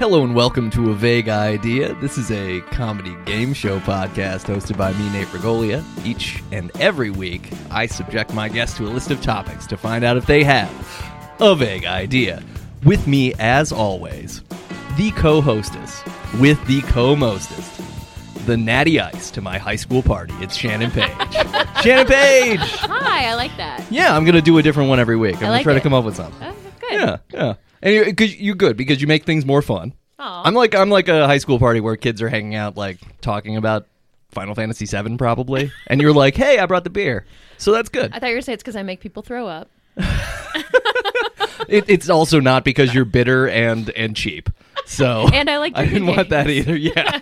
Hello and welcome to A Vague Idea. This is a comedy game show podcast hosted by me, Nate Regolia. Each and every week, I subject my guests to a list of topics to find out if they have a vague idea. With me, as always, the co-hostess with the co-mostest, the natty ice to my high school party. It's Shannon Page. Shannon Page! Hi, I like that. Yeah, I'm going to do a different one every week. I'm going to try to come up with something. Good. Yeah. And you're good because you make things more fun. Aw. I'm like a high school party where kids are hanging out, like talking about Final Fantasy VII, probably, and you're like, "Hey, I brought the beer," so that's good. I thought you were going to say it's because I make people throw up. It's also not because you're bitter and cheap. So And I like I didn't drinking want that games. either. Yeah.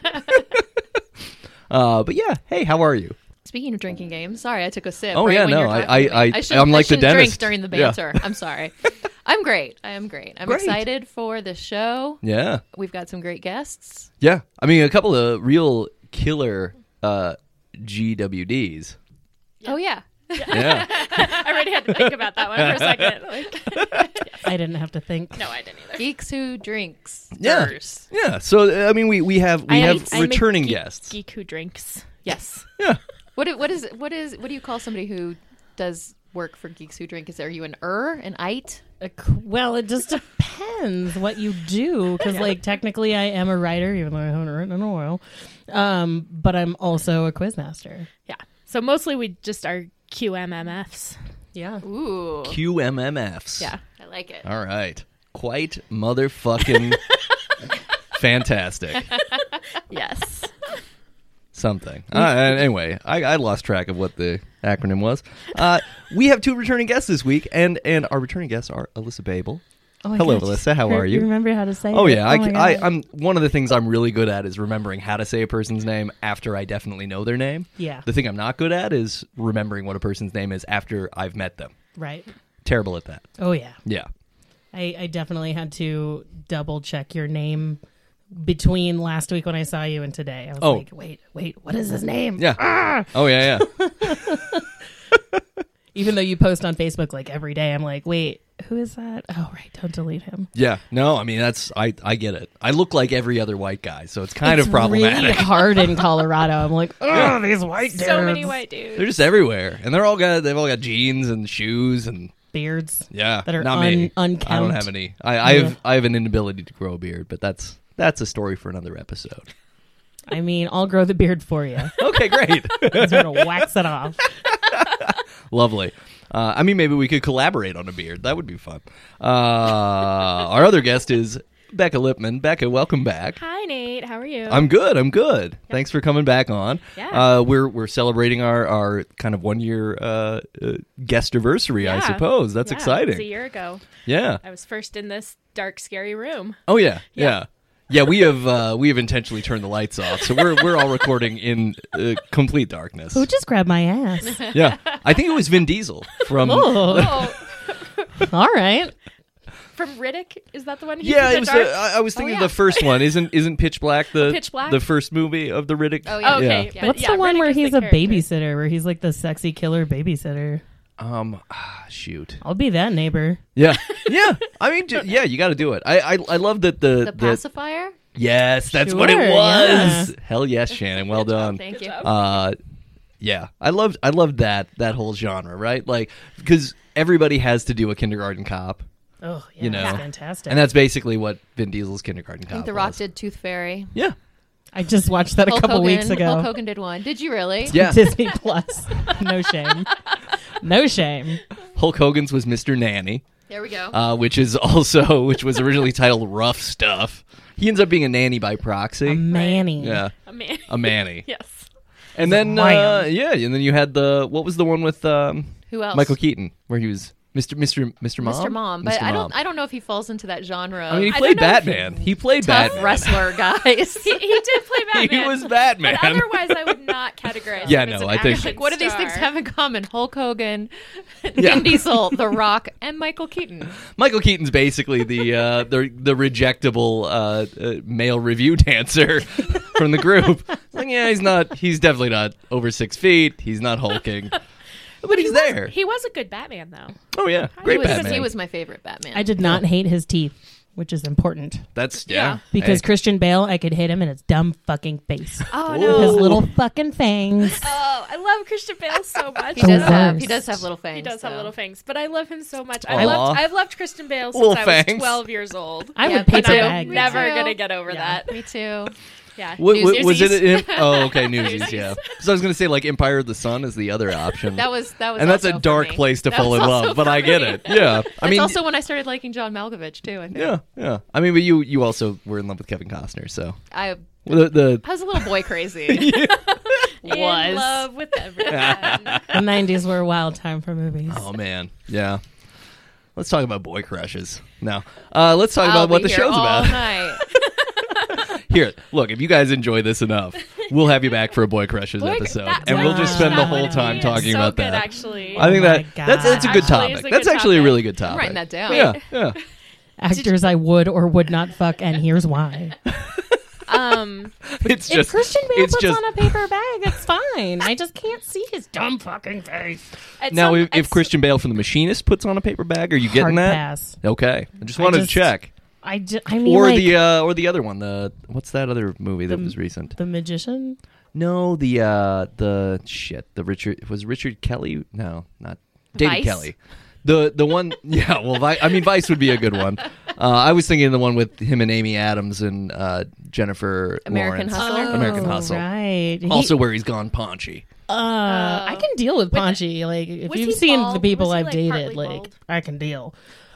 But yeah, hey, how are you? Speaking of drinking games, sorry, I took a sip. Oh, right yeah, when no, you were talking I- to me. I- shouldn't- I'm like the shouldn't dentist. drink during the Yeah. banter. I'm sorry. I'm great. I'm Great. excited for the show. Yeah, We've got some great guests. yeah. I mean, a couple of real killer GWDs. Oh, yeah. Yeah. I already had to think about that one for a second. I didn't have to think. No, I didn't either. Geeks Who Drinks. Yeah. Yeah. So I mean, we have I'm returning a geek, guests. Geek who drinks. Yes. Yeah. What do you call somebody who does work for Geeks Who Drink? Are you an an ite? Well, it just depends what you do, because like technically I am a writer, even though I haven't written in a while. But I'm also a quizmaster. Yeah. So mostly we just are QMMFs. Yeah. Ooh. QMMFs. Yeah. I like it. All right. Quite motherfucking fantastic. Yes. Something. Anyway, I lost track of what the acronym was. We have two returning guests this week, and our returning guests are Alyssa Babel. Oh my Hello, God, Alyssa. How are you? remember how to say Oh it? yeah, my God. I'm one of the things I'm really good at is remembering how to say a person's name after I definitely know their name. Yeah. The thing I'm not good at is remembering what a person's name is after I've met them. Right. Terrible at that. Oh yeah. Yeah. I definitely had to double check your name between last week when I saw you and today. I was Oh. like, wait, what is his name? Yeah. Oh yeah. Even though you post on Facebook like every day, I'm like, wait, who is that? Oh right, don't delete him. Yeah. No, I mean I get it. I look like every other white guy, so it's kind of problematic. Really hard in Colorado. I'm like, oh, these white dudes. So many white dudes. They're just everywhere, and they've all got jeans and shoes and beards. yeah. That are not me. unkempt. I don't have any. I have an inability to grow a beard, but that's a story for another episode. I mean, I'll grow the beard for you. Okay, great. Sort of wax it off. Lovely. I mean, maybe we could collaborate on a beard. That would be fun. Our other guest is Becca Lipman. Becca, welcome back. Hi, Nate. How are you? I'm good. Thanks for coming back on. Yeah. We're celebrating our kind of 1 year guest anniversary, I Yeah. suppose. That's Yeah, exciting. It was a year ago. Yeah. I was first in this dark, scary room. Oh yeah. Yeah. Yeah, we have intentionally turned the lights off, so we're all recording in complete darkness. Who just grabbed my ass? Yeah, I think it was Vin Diesel from. Oh, Oh, all right. from Riddick? Is that the one? Yeah, in it was. the dark? I was thinking yeah. the first one isn't Pitch Black the Pitch Black? the first movie of the Riddick. Oh, yeah. Oh, okay. Yeah. But What's yeah, the one Riddick where is the he's a character. babysitter, where he's like the sexy killer babysitter? Shoot. I'll be that neighbor. Yeah, yeah. I mean, yeah, you got to do it. I love that The pacifier? Yes, that's what it Sure, was. yeah. Hell yes, Shannon. Well done. Thank you. job. Yeah, I loved that whole genre, right? Like, because everybody has to do a kindergarten cop, Oh, yeah, You know. that's fantastic. and that's basically what Vin Diesel's kindergarten cop I think The Rock was. did Tooth Fairy. Yeah, I just watched that a Hulk couple Hogan, weeks ago. Hulk Hogan did one. Did you really? yeah. Disney Plus. No shame. No shame. Hulk Hogan's was Mr. Nanny, There we go. which was originally titled Rough Stuff. He ends up being a nanny by proxy. A Manny. Yeah, A man. a manny. Yes. And then Wham. and then you had what was the one with Who else? Michael Keaton where he was Mr. Mom? Mr. Mom. But Mr. Mom. I don't know if he falls into that genre of I mean, he I played don't know if Batman. He played tough Batman. wrestler guys. He did play Batman. He was Batman. But otherwise, I would not categorize Yeah, him as no, an I think- action Like, what do these things star. have in common? Hulk Hogan, Yeah. Vin Diesel, The Rock, and Michael Keaton. Michael Keaton's basically the rejectable male review dancer from the group. It's like, yeah, he's definitely not over 6 feet. He's not hulking. But he's there. He was a good Batman, though. Oh, yeah. Great he was, Batman. He was my favorite Batman. I did not hate his teeth. which is important. That's Yeah. Because Hey. Christian Bale, I could hit him in his dumb fucking face. Oh Whoa. no! His little fucking fangs. Oh, I love Christian Bale so much. He does The have worst. little fangs. He does have though. little fangs, but I love him so much. Aw. I've loved Christian Bale since Little I was fangs. 12 years old. I Yeah, would me paper too. bag I'm Me that. never too. gonna get over Yeah. that. Me too. Yeah. Was it? Newsies. Oh, okay, Newsies. Yeah. So I was going to say like Empire of the Sun is the other option. That was. and that's also a dark for me. place to That fall was in also love, but for I get me. it. Yeah. I That's mean, also when I started liking John Malkovich too. I think. yeah. I mean, but you also were in love with Kevin Costner, so I the was a little boy crazy. In Was. love with everyone. The 90s were a wild time for movies. oh man, yeah. Let's talk about boy crushes. No, let's talk I'll about what be the here show's all about. night. Here, look, if you guys enjoy this enough, we'll have you back for a boy crushes episode, and we'll just spend the whole time talking so about good, that. Actually, I think Oh my that's a good Actually, topic. it's a That's good actually a topic. really good topic. I'm writing that down. Yeah. Actors I would or would not fuck, and here's why. It's If just Christian Bale it's puts just on a paper bag, it's fine. I just can't see his dumb fucking face. now if Christian Bale from The Machinist puts on a paper bag, are you getting Hard that? pass. Okay, I just wanted to check. I mean, Or like, the other one. What's that other movie that was recent? The Magician. No, the Richard Kelly? No, not David Vice? Kelly. The one, yeah. Well, Vice would be a good one. I was thinking the one with him and Amy Adams and Jennifer American Lawrence. Hustler? American Hustle. Right. Also, where he's gone paunchy. I can deal with paunchy. Like, if was you've he seen bald? the people Was he, I've like, dated, partly like, bald? I can deal.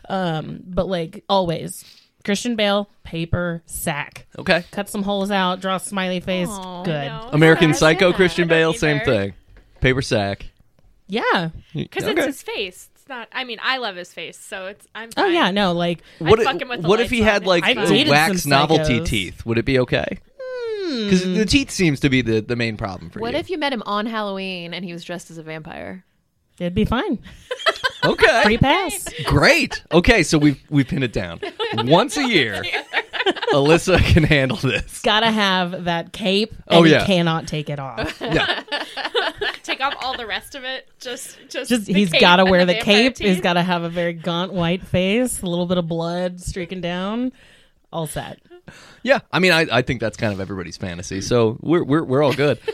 But like always, Christian Bale, paper, sack. Okay. Cut some holes out, draw a smiley face. Aw, good. no. American Yeah, Psycho, yeah. Christian I don't Bale, same either. thing. Paper sack. Yeah. Because Okay. it's his face. It's not. I mean, I love his face, so I'm. Oh Fine. yeah. No. Like. What, fuck him with the what if he lights had on. like I've dated wax some novelty psychos. teeth? Would it be okay? Because the teeth seems to be the main problem for What you. if you met him on Halloween and he was dressed as a vampire? It'd be fine. Okay. Free pass. Great. Okay, so we've pinned it down. Once a year, Alyssa can handle this. Gotta have that cape, and Oh, yeah. he cannot take it off. Yeah. Take off all the rest of it. Just Just the he's cape got to and wear the vampire cape. He's teeth. got to have a very gaunt white face, a little bit of blood streaking down. All set. Yeah, I mean, I think that's kind of everybody's fantasy, so we're all good.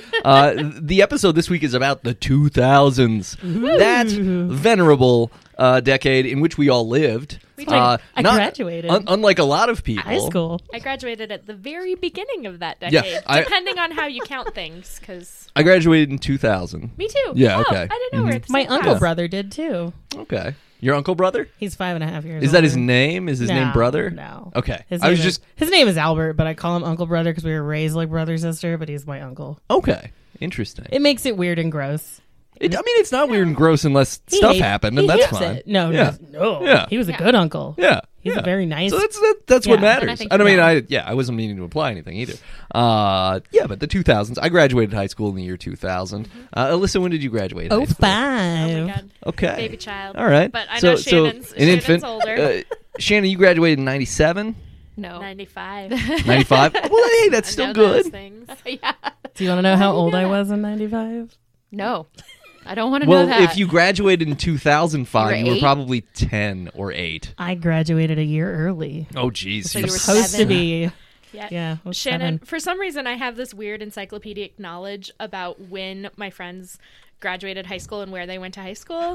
The episode this week is about the 2000s, that venerable decade in which we all lived. We did. I graduated. Unlike a lot of people. High school. I graduated at the very beginning of that Yeah, decade, I- depending on how you count things. Because I graduated in 2000. me too. Yeah, Oh, okay. I didn't know we're at the My same uncle class. brother did too. Okay. Your uncle brother? He's 5.5 years. Is that his older. name? Is his name No, brother? No. Okay. His I was name just his name is Albert, but I call him Uncle Brother because we were raised like brother sister. But he's my uncle. okay. Interesting. It makes it weird and gross. I mean, it's not weird and gross unless He stuff hates- happened, he and that's hates fine. it. No, Yeah. no. Yeah. He was a good uncle. Yeah. He's yeah. a very nice. So that's what Yeah, matters. and I think And I mean, yeah. I wasn't meaning to imply anything either. Yeah, but the 2000s. I graduated high school in the year 2000. Alyssa, when did you graduate? high school? 05. Oh my god, Okay. baby child. All right. But I know Shannon's an infant. older. Shannon, you graduated in 97, No. 95. 95. Well, hey, that's I still know those good. things. Yeah. Do you want to know how old I was in 95? No. I don't want to Well, know that. if you graduated in 2005, You you were were 8? probably 10 or 8. I graduated a year early. Oh, geez. So you were Supposed to 7. be. Yeah. Yeah. I was Shannon, 7. for some reason, I have this weird encyclopedic knowledge about when my friends graduated high school and where they went to high school.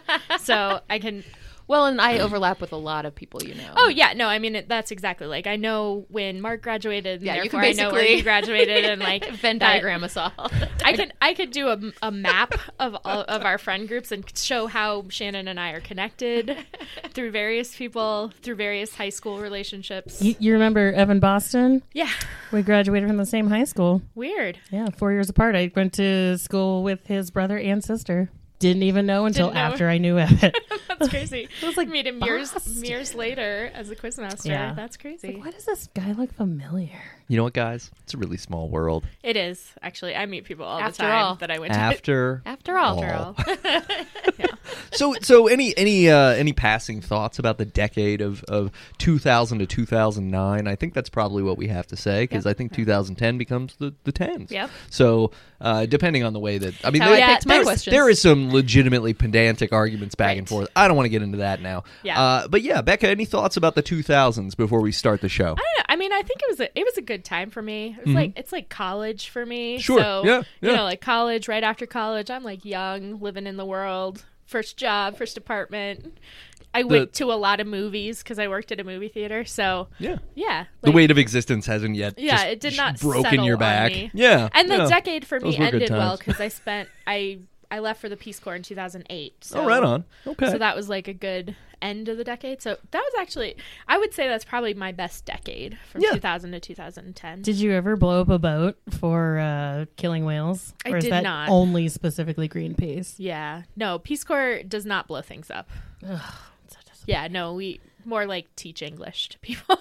So I can. Well, and I overlap with a lot of people you know. Oh yeah, no, I mean that's exactly like I know when Mark graduated. And Yeah, you therefore can I know where basically you graduated and like Venn that- diagram us all. I could do a map of all of our friend groups and show how Shannon and I are connected through various people, through various high school relationships. You remember Evan Boston? Yeah, We graduated from the same high school. weird. Yeah, 4 years apart. I went to school with his brother and sister. Didn't even know until Didn't know. after I knew Evan. That's crazy. It was like meet him Boston. years later as a quizmaster. Yeah. That's crazy. Why does this guy look familiar? You know what, guys? It's a really small world. It is actually. I meet people all After the time all. that I went to. After After all. all. Yeah. So any passing thoughts about the decade of 2000 to 2009? I think that's probably what we have to say because I think 2010 becomes the 10s. Yep. So depending on the way that I mean, How I picked my there's- questions. there is some some legitimately pedantic arguments back and Right. forth. I don't want to get into that now. Yeah. But yeah, Becca, any thoughts about the 2000s before we start the show? I mean, I think it was a good time for me. It was it's like college for me. Sure. So, Yeah. you know, like college, right after college, I'm like young, living in the world, first job, first apartment. I went to a lot of movies because I worked at a movie theater. So, Yeah. yeah. The like- weight of existence hasn't yet just it did not broken settle your on back. me. Yeah. And the yeah. decade for me Those were good ended well times. because I left for the Peace Corps in 2008. So, Oh, right on. Okay. So that was like a good end of the decade. So that was actually, I would say that's probably my best decade from Yeah. 2000 to 2010. Did you ever blow up a boat for killing whales? I Or is did that not. only specifically Greenpeace? Yeah. No, Peace Corps does not blow things up. Yeah, no, we more like teach English to people.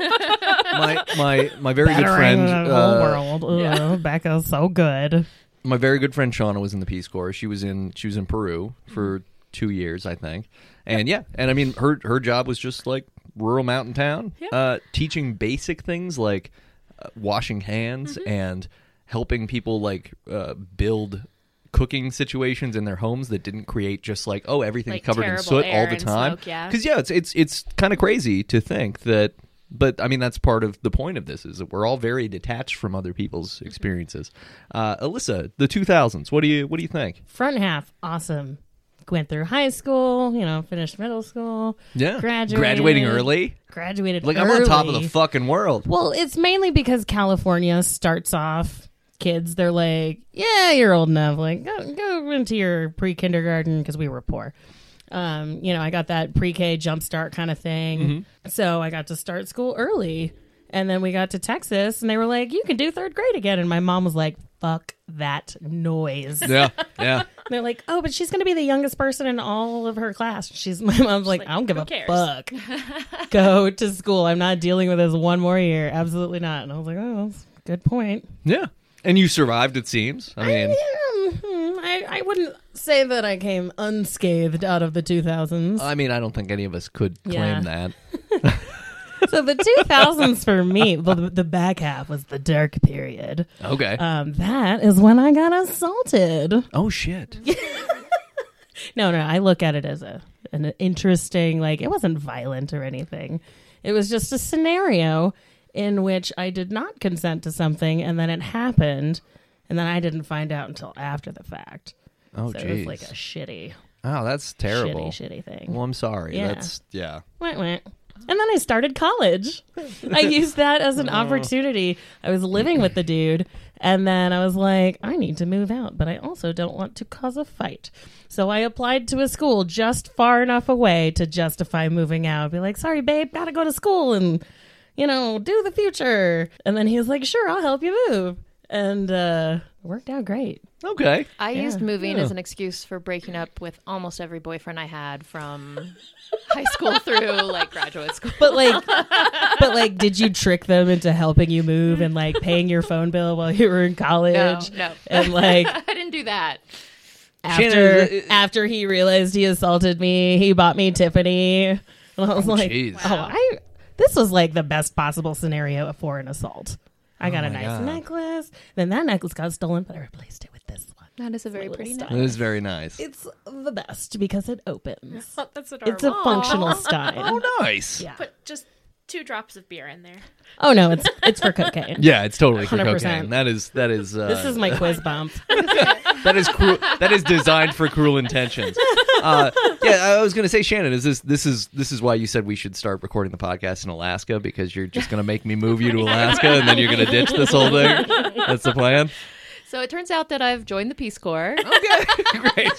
my very good Battering friend the whole world. Ugh, yeah. Becca's so good. my very good friend Shauna was in the Peace Corps. She was in Peru for 2 years, I think. And yeah, and I mean her job was just like rural mountain town, teaching basic things like washing hands and helping people like build cooking situations in their homes that didn't create just like everything's Like covered in terrible soot all air the and time. smoke, yeah. Because it's kind of crazy to think that. But I mean, that's part of the point of this, is that we're all very detached from other people's experiences. Alyssa, the 2000s. What do you think? Front half, awesome. Went through high school, finished middle school. Yeah, Graduated. graduating early. Graduated Like early. I'm on top of the fucking world. Well, it's mainly because California starts off kids. They're like, yeah, you're old enough. Like, go into your pre-kindergarten because we were poor. I got that pre-K jumpstart kind of thing. So I got to start school early. And then we got to Texas and they were like, you can do third grade again. And my mom was like, fuck that noise. Yeah. And they're like, oh, but she's going to be the youngest person in all of her class. My mom's like, I don't give who a cares? fuck. Go to school. I'm not dealing with this one more year. Absolutely not. And I was like, oh, that's a good point. Yeah. And you survived, it seems. I mean, I wouldn't say that I came unscathed out of the 2000s. I don't think any of us could claim that. So the 2000s for me, the back half was the dark period. Okay. That is when I got assaulted. Oh shit. No, I look at it as an interesting, like, it wasn't violent or anything. It was just a scenario in which I did not consent to something, and then it happened, and then I didn't find out until after the fact. Oh So it was like a shitty, Oh, that's terrible. shitty thing. Well, I'm sorry. Yeah. That's Wah. And then I started college. I used that as an opportunity. I was living with the dude, and then I was like, I need to move out, but I also don't want to cause a fight. So I applied to a school just far enough away to justify moving out. Be like, sorry, babe, gotta go to school and, do the future. And then he was like, sure, I'll help you move. And it worked out great. Okay. I used moving Yeah. as an excuse for breaking up with almost every boyfriend I had from high school through like graduate school. But like, did you trick them into helping you move and like paying your phone bill while you were in college? No. And like I didn't do that. after he realized he assaulted me, he bought me Tiffany. And I was like, jeez. Wow. this was like the best possible scenario for an assault. I got a my nice God. necklace. Then that necklace got stolen, but I replaced it with this one. That is a very little pretty style. note. It is very nice. It's the best because it opens. Oh, that's adorable. It's a functional style. Oh, nice. Yeah. Put just 2 drops of beer in there. Oh no, it's for cocaine. Yeah, it's totally for 100%. cocaine. That is. This is my quiz bump. That is cruel. That is designed for cruel intentions. I was going to say, Shannon, this is why you said we should start recording the podcast in Alaska, because you're just going to make me move you to Alaska and then you're going to ditch this whole thing. That's the plan. So it turns out that I've joined the Peace Corps. Great.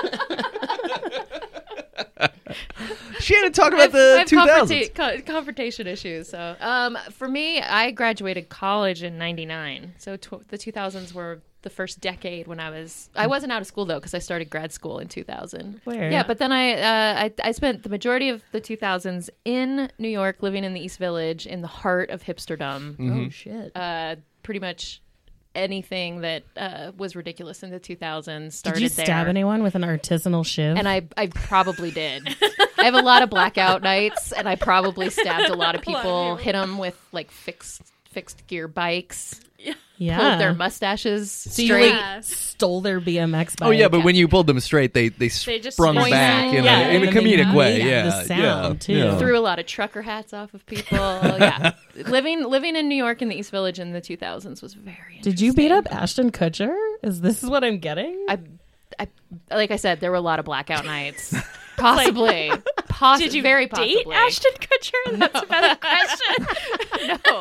Shannon, talk about I the have 2000s. confrontation issues. So, for me, I graduated college in '99. So the 2000s were the first decade when I wasn't out of school though, because I started grad school in 2000. Where? Yeah, but then I spent the majority of the 2000s in New York, living in the East Village, in the heart of hipsterdom. Oh shit. Pretty much anything that was ridiculous in the 2000s started Did you there. stab anyone with an artisanal shiv? And I probably did. I have a lot of blackout nights, and I probably stabbed a lot of people, hit them with like fixed fixed gear bikes, Yeah. pulled their mustaches So you straight. like stole their BMX bike. Oh yeah, but when you pulled them straight, they just sprung boing. back in Yeah, a and then comedic they way. made Yeah, the sound, too. yeah. Threw a lot of trucker hats off of people. Yeah, living in New York in the East Village in the 2000s was very interesting. Did you beat up Ashton Kutcher? Is this what I'm getting? I like I said, there were a lot of blackout nights. Possibly. Did you very date possibly. Ashton Kutcher? That's a better question. No.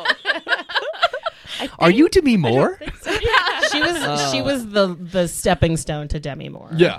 Are you Demi Moore? She was the stepping stone to Demi Moore. Yeah.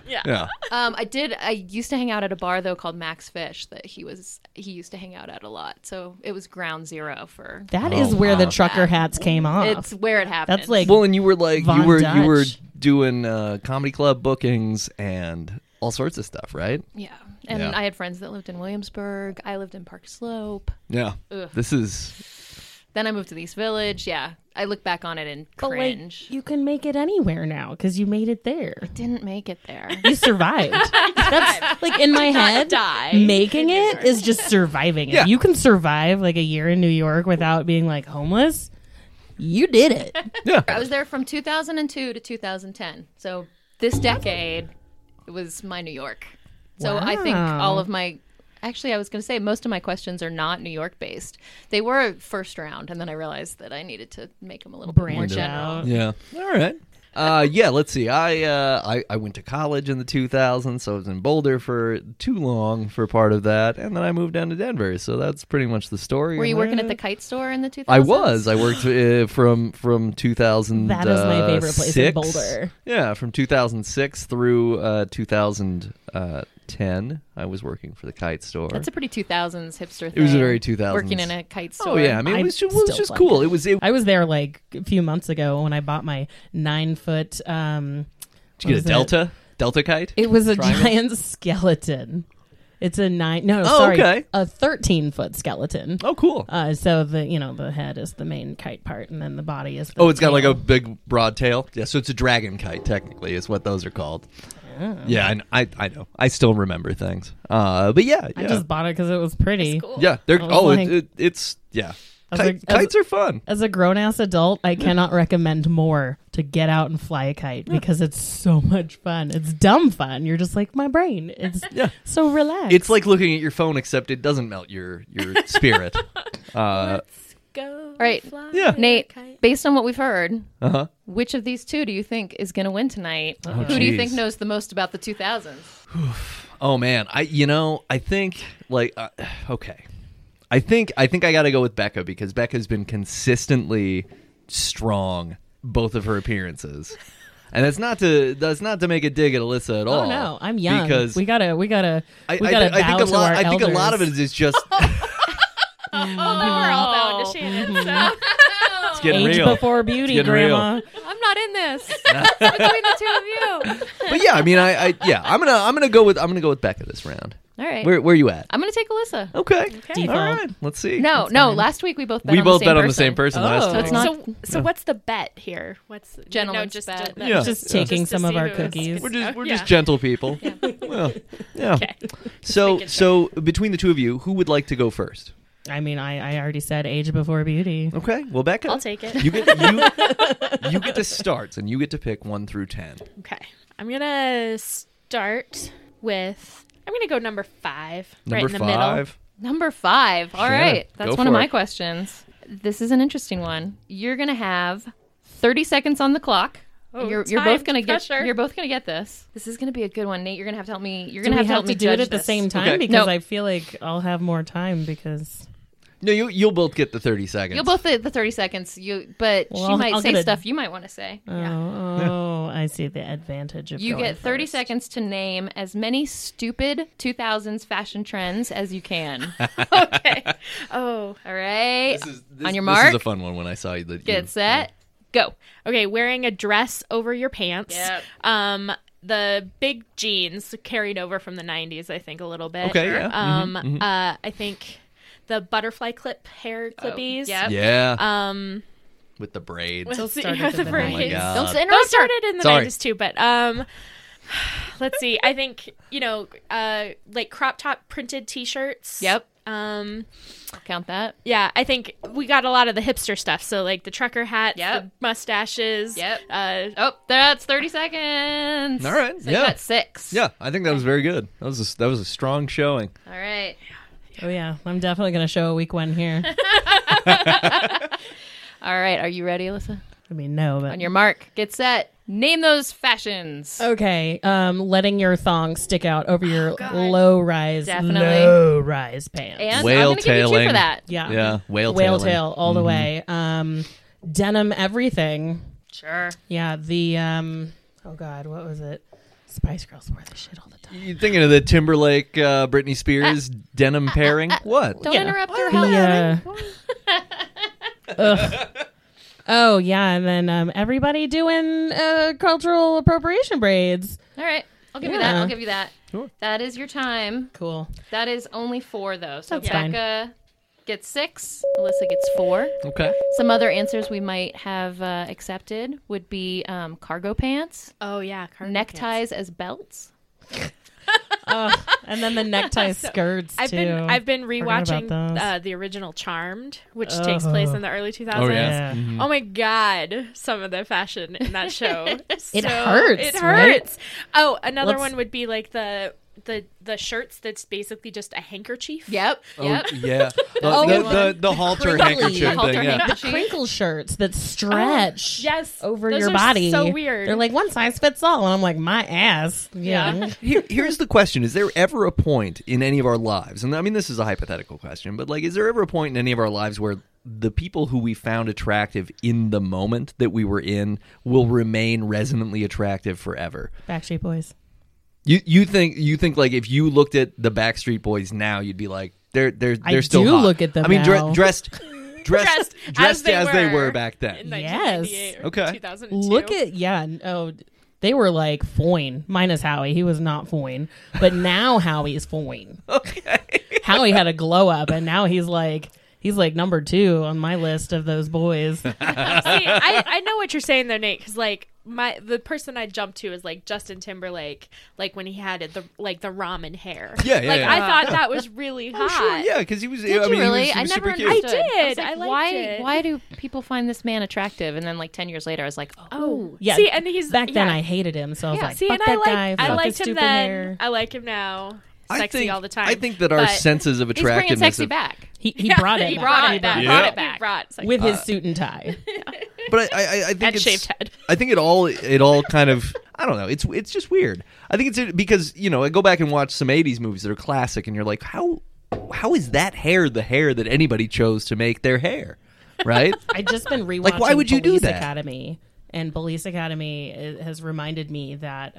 I used to hang out at a bar though called Max Fish that he used to hang out at a lot. So it was ground zero for. That is where the trucker hats came off. It's where it happened. That's like Well, and you were like Von you were Dutch. doing comedy club bookings and all sorts of stuff, right? yeah. And Yeah. I had friends that lived in Williamsburg. I lived in Park Slope. Yeah. Ugh. This is Then I moved to the East Village. Yeah, I look back on it and but cringe. like you can make it anywhere now because you made it there. Didn't make it there. You survived. That's like in my head. die Making in New it York. is just surviving it. Yeah. If you can survive like a year in New York without being like homeless, you did it. yeah. I was there from 2002 to 2010. So this decade was my New York. So I think Wow. all of my actually I was going to say most of my questions are not New York based. They were first round and then I realized that I needed to make them a little bit more Branch general. out. Yeah. All right. Yeah, let's see. I went to college in the 2000s, so I was in Boulder for too long for part of that, and then I moved down to Denver. So that's pretty much the story. Were you And working then- at the kite store in the 2000s? I was. I worked from 2000. That is my favorite place in 6. Boulder. Yeah, from 2006 through 2010, I was working for the kite store. That's a pretty 2000s hipster thing. It was a very 2000s. Working in a kite store. Oh yeah, I mean it I was just still like cool. it. It was. I was there like a few months ago when I bought my 9-foot. Did you what get was a Delta kite? It was a Triangle? giant skeleton. It's a 13-foot skeleton. Oh, cool. So the head is the main kite part, and then the body is. The Oh, it's got like a tail. big broad tail. Yeah, so it's a dragon kite. Technically, is what those are called. Yeah, and I know. I still remember things. But yeah, I just bought it because it was pretty. Cool. yeah. They're I was like- it's yeah. I was like- Kites are fun. As a grown ass adult, I cannot recommend more to get out and fly a kite because it's so much fun. It's dumb fun. You're just like my brain. It's Yeah. so relaxed. It's like looking at your phone, except it doesn't melt your spirit. Go. Right. fly Yeah. a Nate, kite. based on what we've heard, Uh-huh. which of these two do you think is going to win tonight? Oh, Who do you geez. think knows the most about the 2000s? Oh man, I think like okay. I think I got to go with Becca because Becca's been consistently strong both of her appearances. And that's not to make a dig at Alyssa at all. oh no, I'm young. Because we gotta I bow think to a lot our I think a lot of elders. it is just We're all bound to Shannon. So. it's getting Age real. before beauty, getting Grandma. I'm not in this. It's between the two of you. But yeah, I mean I'm gonna go with Becca this round. All right. Where are you at? I'm going to take Alyssa. Okay. Default. All right. Let's see. No, fine. last week we both bet we on both the same bet on the person. same person Oh. last So time. it's not- So what's the bet here? What's Gentleman's just bet. Yeah. Just taking Just to some of see our who is- cookies. We're Yeah. just gentle people. Well, yeah. Okay. So between the two of you, who would like to go first? I mean, I already said age before beauty. Okay. Well, Becca, I'll take it. You get to start, and you get to pick 1 through 10. Okay. I'm going to start with, I'm going to go number 5. Right in the middle. 5. Number 5. All Shannon, right. That's go one of for my it. questions. This is an interesting one. You're going to have 30 seconds on the clock. Oh, you're time both going to pressure. You're both going to get this. This is going to be a good one. Nate, you're going to have to help me. You're Do going we to have help to me do it judge at the this. same time? Okay. Because No. I feel like I'll have more time because... No, you'll both get the 30 seconds. You'll both the 30 seconds. But Well, she I'll might say get a- stuff you might want to say. Oh, I see the advantage of You going get 30 first. seconds to name as many stupid 2000s fashion trends as you can. Okay. Oh. All right. On your This mark. is a fun one when I saw you. Get set. Go. Okay, wearing a dress over your pants. Yep. The big jeans carried over from the 90s, I think, a little bit. Okay, yeah. I think the butterfly clip hair clippies. Yep. Yeah. Um, with the braids. Those the started in the braids. 90s. God. Don't sit in Those started in the Sorry. 90s too, but let's see. I think, like crop top printed t-shirts. Yep. Um, I'll count that. yeah, I think we got a lot of the hipster stuff. So like the trucker hats, Yep. the mustaches. Yep. Uh, That's 30 seconds. All right, So you yeah. got 6. Yeah, I think that was very good. That was a strong showing. All right. Oh yeah, I'm definitely going to show a weak one here. All right. Are you ready, Alyssa? I mean, no, but On your mark, get set. Name those fashions. okay. Letting your thong stick out over your God. low rise pants. And Whale I'm going to give you 2 tailing. for that. Yeah, Yeah, whale tail all the way. Denim everything. Sure. Yeah, the oh god, what was it? Spice Girls wore this shit all the time. You thinking of the Timberlake, Britney Spears denim pairing? What? Don't Yeah. interrupt her. Yeah. Ugh. Oh yeah, and then everybody doing cultural appropriation braids. All right. I'll give you that. Yeah. I'll give you that. Sure. That is your time. Cool. That is only 4, though. So That's fine. Becca gets 6. Alyssa gets 4. Okay. Some other answers we might have accepted would be cargo pants, oh yeah, cargo neckties pants. as belts. And then the necktie skirts I've too. been Forgot rewatching about those. the original Charmed, which takes place in the early 2000s. Oh, yeah. Yeah. Mhm. Oh my god, some of the fashion in that show. It hurts, It right? hurts. Oh, another Let's- one would be like the shirts that's basically just a handkerchief. Yep. Yep. Oh, yeah. Oh, The halter crinkly. handkerchief Halter thing. Yeah. handkerchief. crinkle shirts that stretch yes, over those your are body. so weird. They're like one size fits all, and I'm like, my ass. Yeah. Here's the question: is there ever a point in any of our lives, and I mean this is a hypothetical question, but like, is there ever a point in any of our lives where the people who we found attractive in the moment that we were in will remain resonantly attractive forever? Backstreet Boys. You think like if you looked at the Backstreet Boys now, you'd be like they're I still do hot. look at them I mean, now. dressed as they were back in then. 1998 or Okay. 2002. Look at they were like Foyne, minus Howie. He was not Foyne, but now Howie's Foyne. Okay. Howie had a glow up, and now he's like number 2 on my list of those boys. See, I know what you're saying though, Nate, because like the person I jumped to is like Justin Timberlake, like when he had the ramen hair. Yeah, like yeah. I thought that was really hot. Oh, sure, yeah, because he was. Did I mean, you really? he was I super never cute. understood. I did. was like, I liked why? it. Why do people find this man attractive? And then like 10 years later, I was like, oh, Yeah. See, and he's Back then, yeah. I hated him, so I was Yeah. like, See, fuck and that guy. I Fuck his liked him stupid then. hair. I like him now. Sexy all the time. I think that our But senses of he's bringing attractiveness. sexy have- back. He brought it. He back. brought it back. Yeah. Brought it back. He brought sexy with his suit and tie. But I think and it's shaved head. I think it all kind of I don't know. It's just weird. I think it's because I go back and watch some '80s movies that are classic, and you're like, how is that hair the hair that anybody chose to make their hair, right? I just been rewatching Like, why would you do Police that? Academy, and Police Academy has reminded me that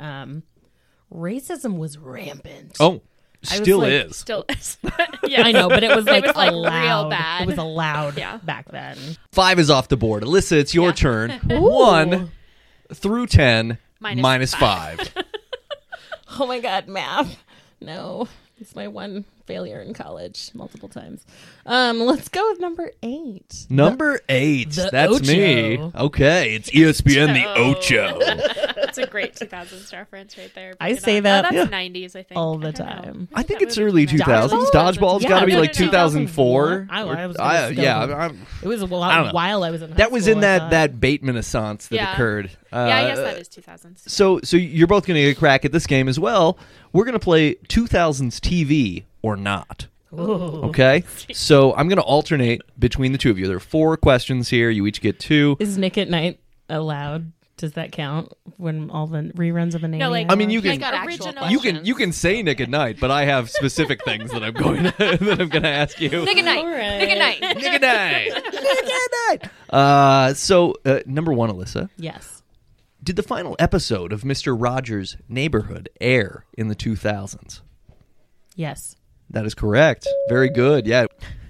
racism was rampant. Oh, I was still like- is. Still is. Yeah. I know, but it was like, was, like, allowed. real bad. It was allowed Yeah. back then. 5 is off the board. Alyssa, it's your Yeah. turn. 1 through 10, Minus -5. Oh my god, math. No, it's my one failure in college multiple times. Let's go with number 8. Number 8. The That's me. Ocho. Okay, it's ESPN the Ocho. That's a great 2000s reference right there. I Pick it say up. that Oh, that's 90s, I think. all the I don't know. time. I think that it's movie early was nice. 2000s. Dodgeball's Yeah, got to be no, like no, no. 2004. I was Or- gonna go yeah, for- I'm- It was I don't know. while I was in high that was school, in I that thought. that Bateman-assance that Yeah. occurred. Yeah, I guess that is 2000s. So you're both going to get a crack at this game as well. We're going to play 2000s TV or not. Ooh. Okay? So I'm going to alternate between the two of you. There are 4 questions here. You each get 2. Is Nick at Night allowed? Does that count when all the reruns of Anania? No, like- I mean, you can Like got actual original- questions. you can say Nick at Night, but I have specific things that I'm going to ask you. Nick at night. All right. Nick at night. Nick at Night. Nick at Night. So number 1, Alyssa. Yes. Did the final episode of Mr. Rogers' Neighborhood air in the 2000s? Yes. That is correct. Very good. Yeah.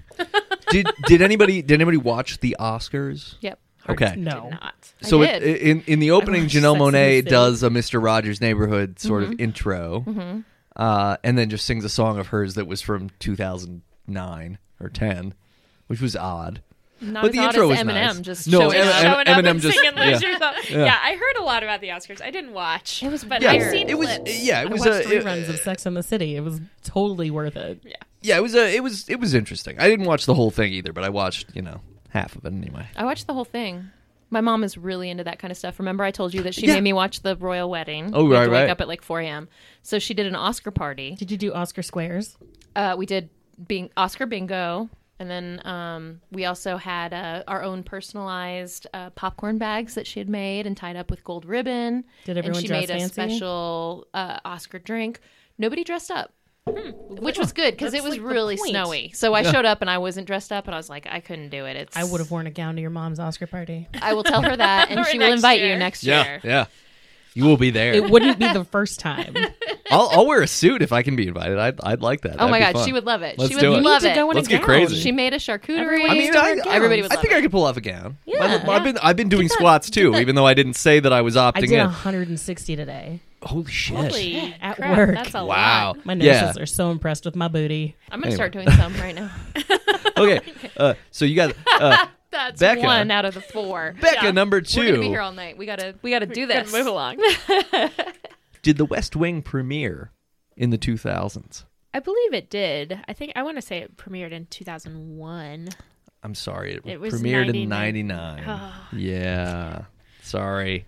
Did anybody watch the Oscars? Yep. Okay. No. Did not. So I did. in the opening, watched Janelle Sex and the Monáe City. does a Mr. Rogers' Neighborhood sort of intro, and then just sings a song of hers that was from 2009 or 10, which was odd. Not But as the odd intro as was Eminem nice. just No, showing Em- up. Em- Showing up Eminem and just- singing yeah. Lose Yourself. Yeah. Yeah, I heard a lot about the Oscars. I didn't watch. It was but Yeah, I've seen it was. clips. Yeah, it I was watched a. reruns of Sex and the City. It was totally worth it. Yeah, it was interesting. I didn't watch the whole thing either, but I watched, half of it anyway. I watched the whole thing. My mom is really into that kind of stuff. Remember I told you that she Yeah. made me watch the royal wedding? Oh, We had right, to right. wake up at like 4 a.m. So she did an Oscar party. Did you do Oscar squares? We did Oscar bingo. And then we also had our own personalized popcorn bags that she had made and tied up with gold ribbon. Did everyone and she dress made a fancy? special Oscar drink. Nobody dressed up. Which was good because it That's was like the really point. snowy. So I showed up and I wasn't dressed up and I was like, I couldn't do it. I would have worn a gown to your mom's Oscar party. I will tell her that and Or she will next invite year. you next year. Yeah. You will be there. It wouldn't be the first time. I'll wear a suit if I can be invited. I'd like that. Oh my That'd be God, fun. she would love it. Let's she would do it. love You need to it. go in Let's a get gown. crazy. She made a charcuterie. Everyone I used mean, to wear gowns. everybody would I love think it. I could pull off a gown. Yeah. I've been doing squats too, even though I didn't say that I was I opting did in. 160 today. Holy shit! Holy At crap, work. that's a Wow. lot. My Yeah. nurses are so impressed with my booty. I'm going to Anyway. start doing some right now. Okay, so you got That's Becca. 1 out of the 4. Becca number We're going to be 2. here all night. We gotta do Gotta this. move along. Did The West Wing premiere in the 2000s? I believe it did. I want to say it premiered in 2001. I'm sorry, It was premiered in 99. '99. Yeah, sorry.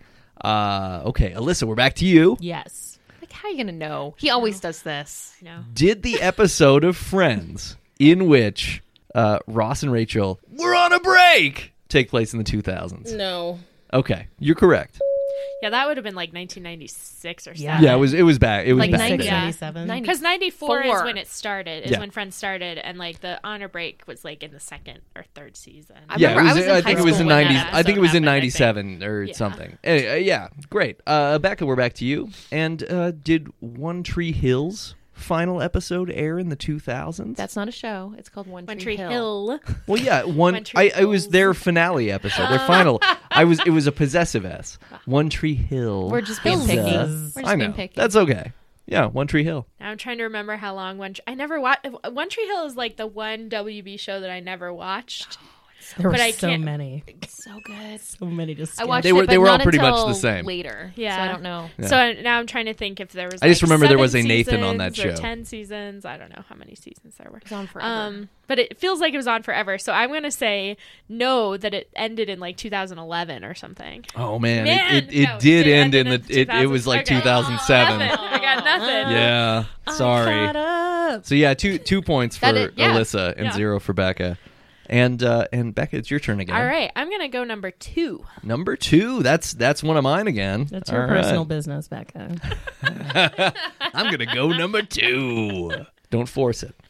Okay, Alyssa, we're back to you. Yes. Like, how are you going to know? He always does this. No. Did the episode of Friends in which Ross and Rachel were on a break take place in the 2000s? No. Okay, you're correct. Yeah, that would have been like 1996 or Yeah. something. Yeah, it was back. It was Like back 90. then. Yeah. 97. Because 94 is 94. when it started, is Yeah. when Friends started, and like the honor break was like in the second or third season. I Yeah, remember I was in I high think it was school in when 90. that I think it was in episode happened, 97 or Yeah. something. Anyway, yeah, great. Becca, we're back to you. And did One Tree Hill's final episode air in the 2000s? That's not a show. It's called One One Tree Tree Hill. Hill. Well, yeah, One Tree I was Hills. their finale episode, their final. It was a possessive S. One Tree Hill. We're just being is, picky. uh, We're just I know. being picky. That's okay. Yeah, One Tree Hill. Now I'm trying to remember how long I never watched. One Tree Hill is like the one WB show that I never watched. There were But I so can't- many. so good. So many to I skip. watched They it, were- but they were all not pretty much until the same. later. Yeah. So I don't know. Yeah. So now I'm trying to think if there was. I just remember there was 7 a Nathan on that seasons or show. 10 seasons. I don't know how many seasons there were. It's on forever. But it feels like it was on forever. So I'm gonna say no, that it ended in like 2011 or something. Oh man, Man, it no, did it end in ended the in it was like 2000. 2007. Nothing. I got nothing. Yeah, sorry. Caught up. So yeah, two points for Yeah. Alyssa and Yeah. 0 for Becca. And Becca, it's your turn again. All right, I'm gonna go number 2. Number 2. That's one of mine again. That's your All right. personal business, Becca. I'm gonna go number 2. Don't force it.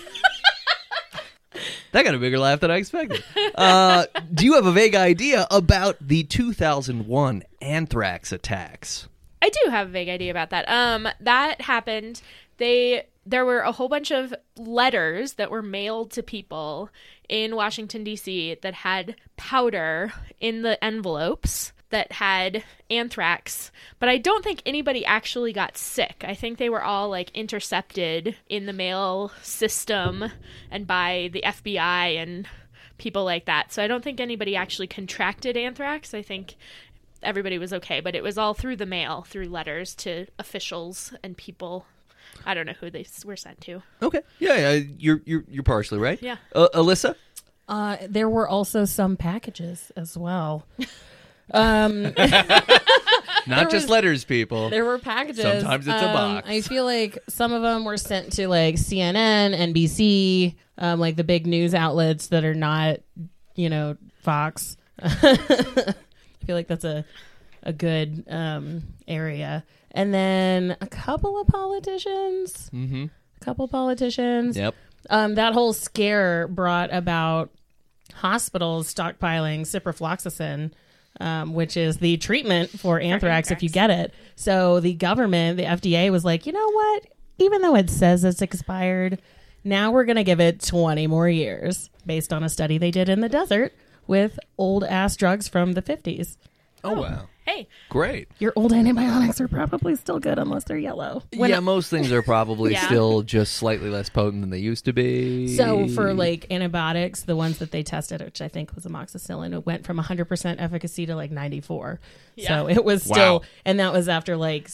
That got a bigger laugh than I expected. Do you have a vague idea about the 2001 anthrax attacks? I do have a vague idea about that. That happened. There were a whole bunch of letters that were mailed to people in Washington, D.C. that had powder in the envelopes that had anthrax, but I don't think anybody actually got sick. I think they were all like intercepted in the mail system and by the FBI and people like that. So I don't think anybody actually contracted anthrax. I think everybody was okay, but it was all through the mail, through letters to officials and people. I don't know who they were sent to. Okay. Yeah, you're partially right. Yeah. Alyssa? There were also some packages as well. Not just was- letters, people. There were packages. Sometimes it's a box. I feel like some of them were sent to like CNN, NBC, like the big news outlets that are not, Fox. I feel like that's a good area. And then a couple of politicians. Mm-hmm. A couple of politicians. Yep. That whole scare brought about hospitals stockpiling ciprofloxacin, which is the treatment for anthrax if you get it. So the government, the FDA, was like, you know what? Even though it says it's expired, now we're going to give it 20 more years based on a study they did in the desert with old-ass drugs from the 50s. Oh, wow. hey. Great. Your old antibiotics are probably still good unless they're yellow. Yeah, most things are probably Yeah. still just slightly less potent than they used to be. So for like antibiotics, the ones that they tested, which I think was amoxicillin, it went from 100% efficacy to like 94. Yeah. So it was still, Wow. and that was after like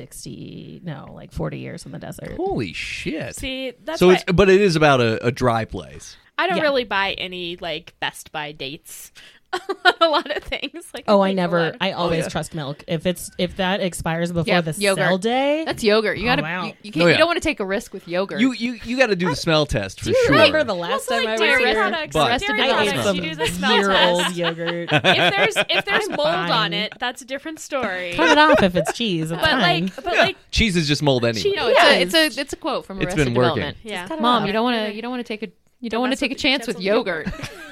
40 years in the desert. Holy shit. See, that's So why it's, but it is about a dry place. I don't Yeah. really buy any like Best Buy dates on a lot of things. Like, Oh, I think a never. lot of- I always yeah. trust milk. If that expires before Yeah, the yogurt. sell day. That's yogurt. You gotta. wow. You, can't, Oh, yeah. you don't want to take a risk with yogurt. You got to do the smell test for Do you sure. remember the last Also, time like I was dairy here? products, But- dairy I I ate products, some you do the smell year-old test. yogurt. If there's mold fine. on it, that's a different story. Cut it off if it's cheese. It's But fine. like, Cheese is just mold anyway. no, Yes. it's a quote from It's Arrested been working. Development. yeah. cut it Mom, off. you don't want to take a chance with yogurt.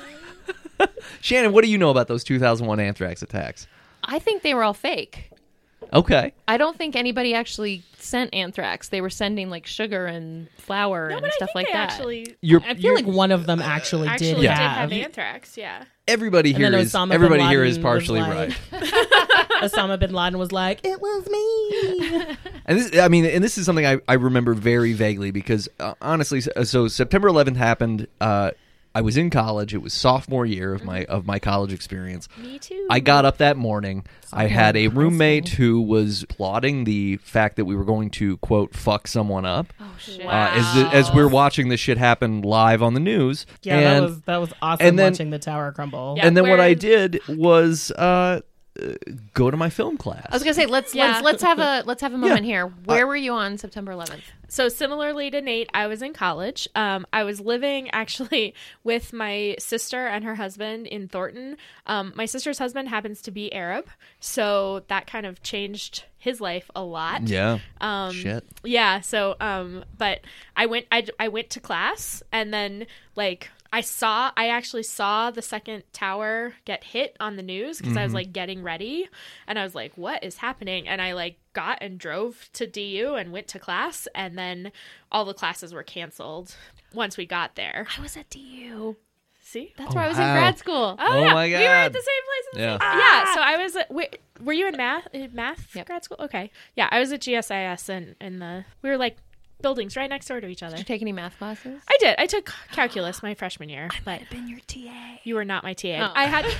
Shannon, what do you know about those 2001 anthrax attacks? I think they were all fake. Okay. I don't think anybody actually sent anthrax. They were sending like sugar and flour No, and but I stuff think like they that. actually I feel like one of them actually did did have. have anthrax. Yeah. Everybody And here then is Osama bin everybody here Laden is partially was right. like- Osama bin Laden was like, "It was me." And this is something I remember very vaguely because honestly, so September 11th happened. I was in college. It was sophomore year of my college experience. Me too. I got up that morning. I had a in high roommate school. who was plotting the fact that we were going to quote fuck someone up Oh shit! as we're watching this shit happen live on the news. Yeah, and, that was awesome and then- watching the tower crumble. Yeah. and then what where- I did was go to my film class. I was gonna say let's have a moment here. Where were you on September 11th? So similarly to Nate, I was in college. I was living actually with my sister and her husband in Thornton. My sister's husband happens to be Arab, so that kind of changed his life a lot. Yeah. Shit. Yeah. So, but I went to class, and then like I actually saw the second tower get hit on the news because I was like getting ready, and I was like, what is happening? And I like got and drove to DU and went to class, and then all the classes were canceled once we got there. I was at DU. See? That's where I was in wow. grad school. Oh yeah. my We were at God. the same place. At the Yeah. same- Yeah. So I was. Were you in math? Yep. Grad school? Okay. Yeah, I was at GSIS, and we were like buildings right next door to each other. Did you take any math classes? I did. I took calculus my freshman year, but been your TA. you were not my TA. Oh. I had.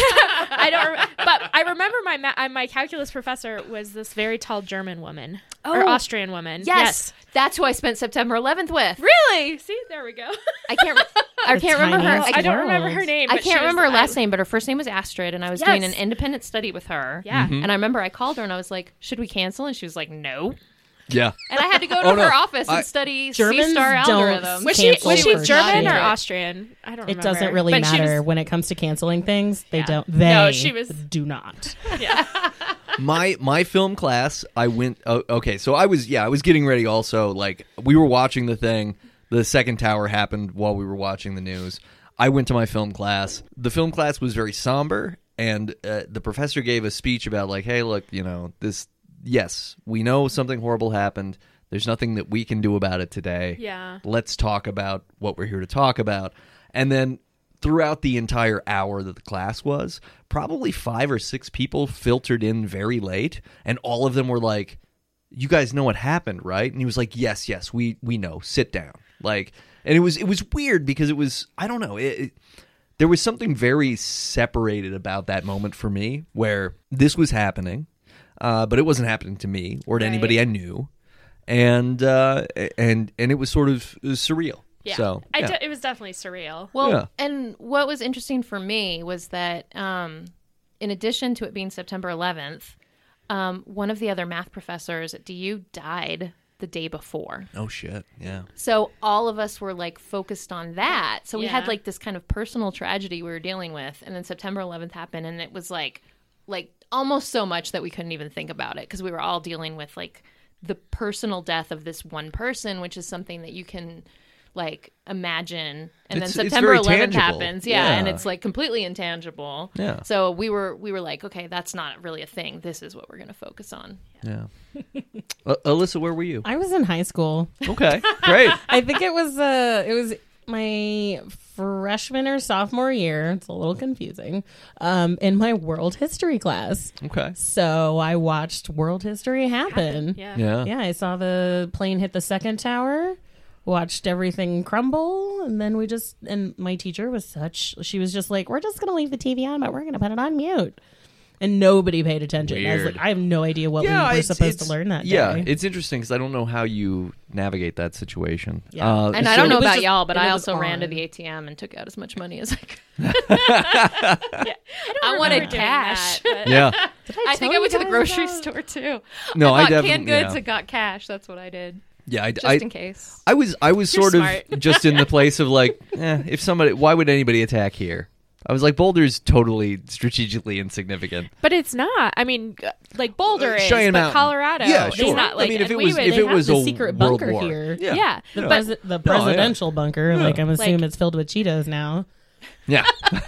I don't. But I remember my calculus professor was this very tall German woman or Oh. Austrian woman. Yes, that's who I spent September 11th with. Really? See, there we go. I can't remember her. tiniest I don't remember world. her name. I but she can't was- remember her last name, but her first name was Astrid, and I was doing an Yes. independent study with her. Yeah. And I remember I called her and I was like, "Should we cancel?" And she was like, "No." Yeah. And I had to go to Oh, no. her office I- and study Germans C-star don't algorithm. Was she Cancel for German shit. or Austrian? I don't remember. It doesn't really But she matter was- when it comes to canceling things. They Yeah. don't. They No, she was- do not. Yeah. my film class, I went okay, so I was getting ready also, like we were watching the thing, the second tower happened while we were watching the news. I went to my film class. The film class was very somber, and the professor gave a speech about like, hey, look, yes, we know something horrible happened. There's nothing that we can do about it today. Yeah. Let's talk about what we're here to talk about. And then throughout the entire hour that the class was, probably 5 or 6 people filtered in very late, and all of them were like, you guys know what happened, right? And he was like, yes, we know. Sit down. Like, and it was weird because it was, I don't know, there was something very separated about that moment for me where this was happening, but it wasn't happening to me or to anybody I knew. And it was sort of surreal. Yeah. So yeah. It was definitely surreal. Well, Yeah. and what was interesting for me was that in addition to it being September 11th, one of the other math professors at DU died the day before. Oh shit! Yeah. So all of us were like focused on that. So we had Yeah. like this kind of personal tragedy we were dealing with, and then September 11th happened, and it was like almost so much that we couldn't even think about it because we were all dealing with like the personal death of this one person, which is something that you can like imagine. And It's then September very 11th tangible. happens, and Yeah. it's like completely intangible. Yeah. So we were like, okay, that's not really a thing. This is what we're going to focus on. Yeah. Alyssa, where were you? I was in high school. Okay, great. I think it was my freshman or sophomore year. It's a little confusing. In my world history class. Okay. So I watched world history happen. Yeah. Yeah, I saw the plane hit the second tower, watched everything crumble, and then and my teacher was she was just like, we're just going to leave the TV on, but we're going to put it on mute. And nobody paid attention. I was Weird. like, I have no idea what we were supposed to learn that day. Yeah, it's interesting because I don't know how you navigate that situation. Yeah. And I So don't know it was about just- y'all, but and it I was also ran to on. the ATM and took out as much money as I could. I wanted remember doing cash. that, but- Yeah. I think tell I went to you the guys grocery about- store too. No, I I bought definitely canned goods yeah. and got cash. That's what I did, Yeah, just in case. I was sort of smart. just in the place of like, if somebody, why would anybody attack here? I was like, Boulder's totally strategically insignificant. But it's not. I mean, like Boulder is, Cheyenne but Mountain. Colorado. Yeah, is sure. not I like. mean, if and it we was- would- if They it have was the a secret World bunker War. here. yeah, The, but the presidential bunker. Yeah. Like, I'm assuming Like- it's filled with Cheetos now. Yeah.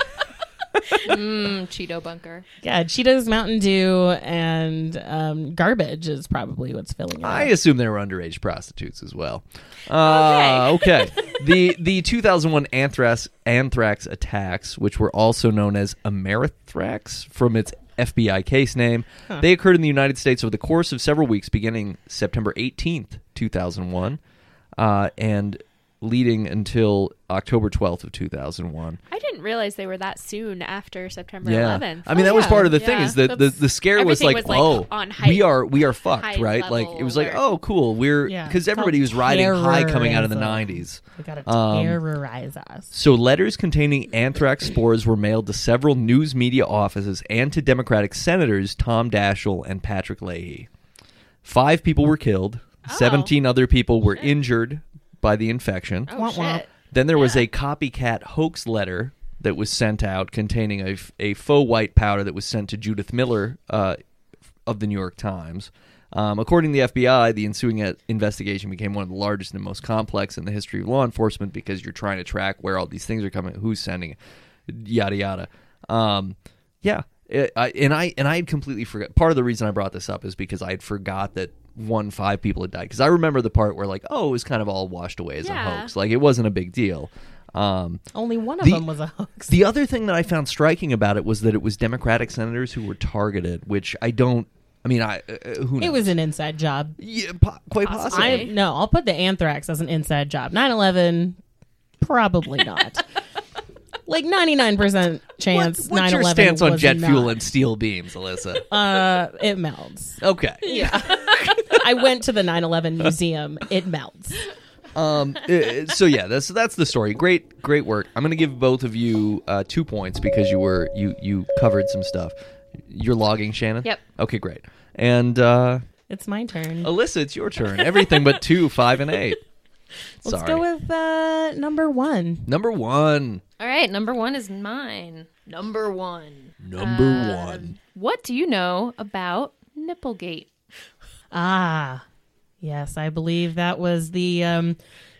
Cheeto bunker. Yeah, Cheetos, Mountain Dew, and garbage is probably what's filling it I up. assume there were underage prostitutes as well. Okay. The 2001 anthrax attacks, which were also known as Amerithrax from its FBI case name, they occurred in the United States over the course of several weeks, beginning September 18th, 2001, and leading until October 12th of 2001. I didn't realize they were that soon after September Yeah, 11th. I mean that was yeah. part of the thing Yeah. is that the scare was Everything like, was, like, oh, on we are fucked, high right? Like it was like, level oh, cool, we're Yeah. because It's everybody called was riding high coming out of the terrorism. 90s. They gotta Um, terrorize us. So letters containing anthrax spores were mailed to several news media offices and to Democratic senators Tom Daschle and Patrick Leahy. 5 people were killed. 17 other people were injured by the infection. Oh, Womp womp. shit. Then there was a copycat hoax letter that was sent out containing a faux white powder that was sent to Judith Miller of the New York Times. According to the FBI, the ensuing investigation became one of the largest and most complex in the history of law enforcement because you're trying to track where all these things are coming, who's sending it, yada yada. Yeah, I had completely forgot. Part of the reason I brought this up is because I had forgot that 5 people had died. Because I remember the part where like, oh, it was kind of all washed away as a Yeah. hoax. Like it wasn't a big deal. Only one of the- them was a hoax. The other thing that I found striking about it was that it was Democratic senators who were targeted, which I don't. I mean, who knows? It was an inside job. Yeah, quite possibly. I'll put the anthrax as an inside job. 9/11, probably not. Like 99% chance. What's your 9/11 stance on was jet not. fuel and steel beams, Alyssa? It melts. Okay. Yeah. I went to the 9/11 museum. It melts. So yeah, that's the story. Great work. I'm going to give both of you 2 points because you covered some stuff. You're logging, Shannon? Yep. Okay, great. And It's my turn. Alyssa, it's your turn. Everything but 2, 5, and 8. Let's Sorry. go with number 1. Number 1. All right, number 1 is mine. Number 1. Number 1. What do you know about Nipplegate? Ah, yes, I believe that was the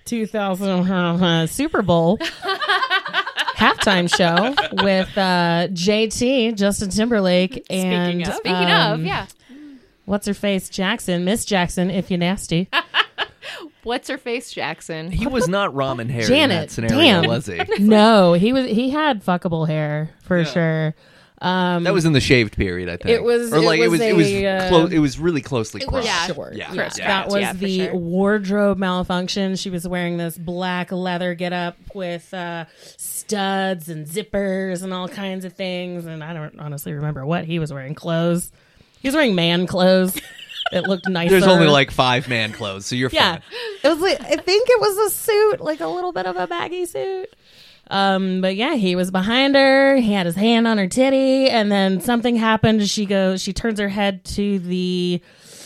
2000 Super Bowl halftime show with JT, Justin Timberlake, and Speaking Speaking of, yeah. what's her face, Jackson, Miss Jackson, if you're nasty. What's her face, Jackson? He was not Ramen Harry in Janet, that scenario, damn. was he? No, he had fuckable hair for sure. That was in the shaved period, I think. It was- or like it it was was a, it was really closely It was cropped. short. Yeah. Yes, Yeah. that was Yeah, for the sure. wardrobe malfunction. She was wearing this black leather getup with studs and zippers and all kinds of things. And I don't honestly remember what he was wearing. Clothes. He was wearing man clothes. It looked nicer. There's only like 5 man clothes, so you're yeah. fine. It was like I think it was a suit, like a little bit of a baggy suit. But yeah, he was behind her. He had his hand on her titty, and then something happened. She turns her head to the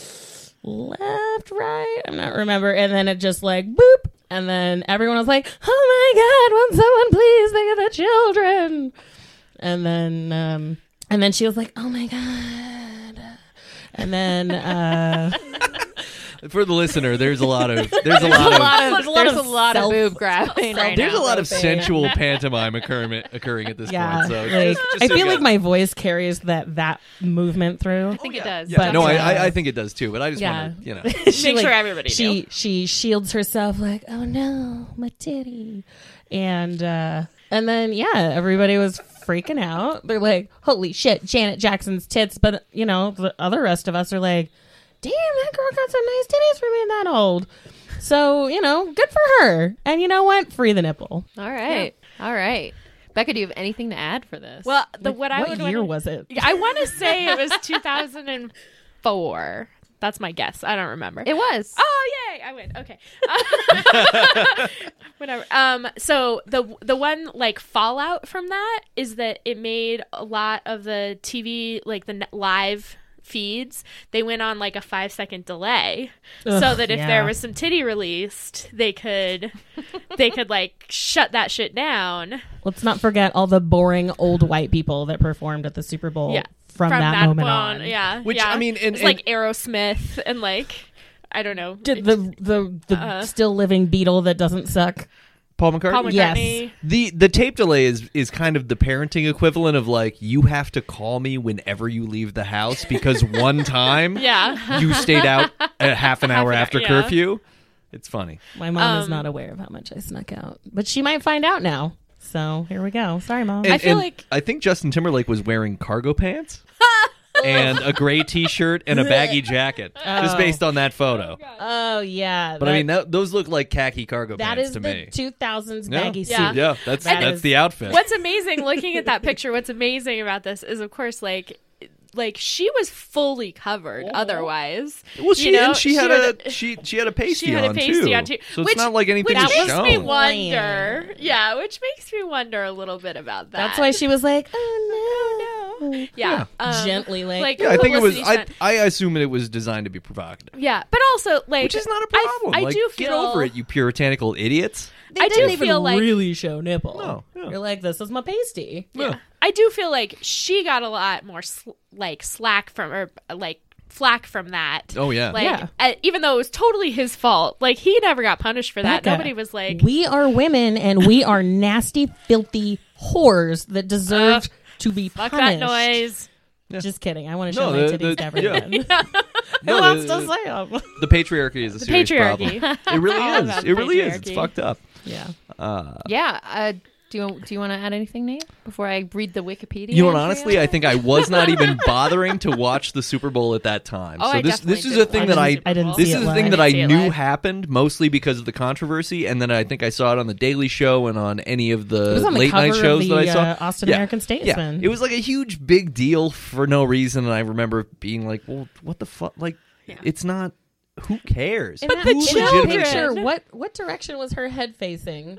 left, right. I'm not remember. And then it just like boop, and then everyone was like, "Oh my God, won't someone please think of the children?" And then she was like, "Oh my God." And then For the listener, there's a lot of There's a lot of self- boob grabbing right there's now. a lot of Thing. sensual pantomime occurring at this yeah, point. So like, just I so feel you like guys- my voice carries that movement through. I think it does. Yeah, but, no, uh, I think it does too. But I just yeah. want to, Make sure everybody knew. She shields herself like, oh no, my titty, And then, everybody was freaking out. They're like, holy shit, Janet Jackson's tits. But, the other rest of us are like, damn, that girl got some nice titties for being that old. So, good for her. And you know what? Free the nipple. All right. All right. Becca, do you have anything to add for this? Well, What year was it? I want to say it was 2004. That's my guess. I don't remember. It was. Oh, yay! I win. Okay. Whatever. So the one like fallout from that is that it made a lot of the TV, like the live feeds, they went on like a 5-second delay, so that if there was some titty released, they could like shut that shit down. Let's not forget all the boring old white people that performed at the Super Bowl. Yeah. From that moment on. Yeah. Which, yeah. I mean, it's like Aerosmith and like, I don't know. Did the still living Beatle that doesn't suck. Paul McCartney? Paul McCartney. Yes. The tape delay is kind of the parenting equivalent of like, you have to call me whenever you leave the house because one time Yeah. you stayed out a half an hour after yeah. curfew. It's funny. My mom is not aware of how much I snuck out, but she might find out now. So here we go. Sorry, Mom. And, I feel and like- I think Justin Timberlake was wearing cargo pants and a gray T-shirt and a baggy jacket, just based on that photo. Oh, yeah. But I mean, those look like khaki cargo that pants is to the me. 2000s Yeah. baggy Yeah. suit. Yeah, that's That that's is- the outfit. What's amazing looking at that picture, what's amazing about this is, of course, like she was fully covered otherwise. Well, she had she a pasty, she had a pasty on too. So it's not like anything which was makes me shown. wonder. Yeah, which makes me wonder a little bit about that. That's why she was like, oh, no. Yeah, Gently, like Yeah, I think it was. publicity stunt. I assume it was designed to be provocative, Yeah, but also like, which is not a problem. I like, do get feel over it, you puritanical idiots. They I didn't do even feel like- really show nipple. No, yeah. You're like, this is my pasty. Yeah. I do feel like she got a lot more slack from, or like flack from that. Oh yeah. Like, Yeah. Even though it was totally his fault, like he never got punished for that. Becca, Nobody was like, we are women and we are nasty, filthy whores that deserve to be fuck punished. that noise. Just kidding. I want to show No, my the- titties to everyone. No, Who wants the- to say them? The patriarchy is a serious patriarchy. problem. It really All is. about It really is. It's patriarchy. fucked up. Yeah. Yeah. Do you want to add anything, Nate, before I read the Wikipedia? You know what? entry Honestly, on I it? think I was not even bothering to watch the Super Bowl at that time. Oh, So I this definitely is a didn't thing watch that the I Super I didn't Bowl. this see is it the thing live. that I didn't see it knew live. happened mostly because of the controversy, and then I think I saw it on the Daily Show and on any of It the was on the late cover night shows of the that I saw. Austin Yeah. American Statesman. Yeah, it was like a huge big deal for no reason, and I remember being like, "Well, what the fuck? Like, it's not. Who cares?" In that, the in that children- picture, what direction was her head facing?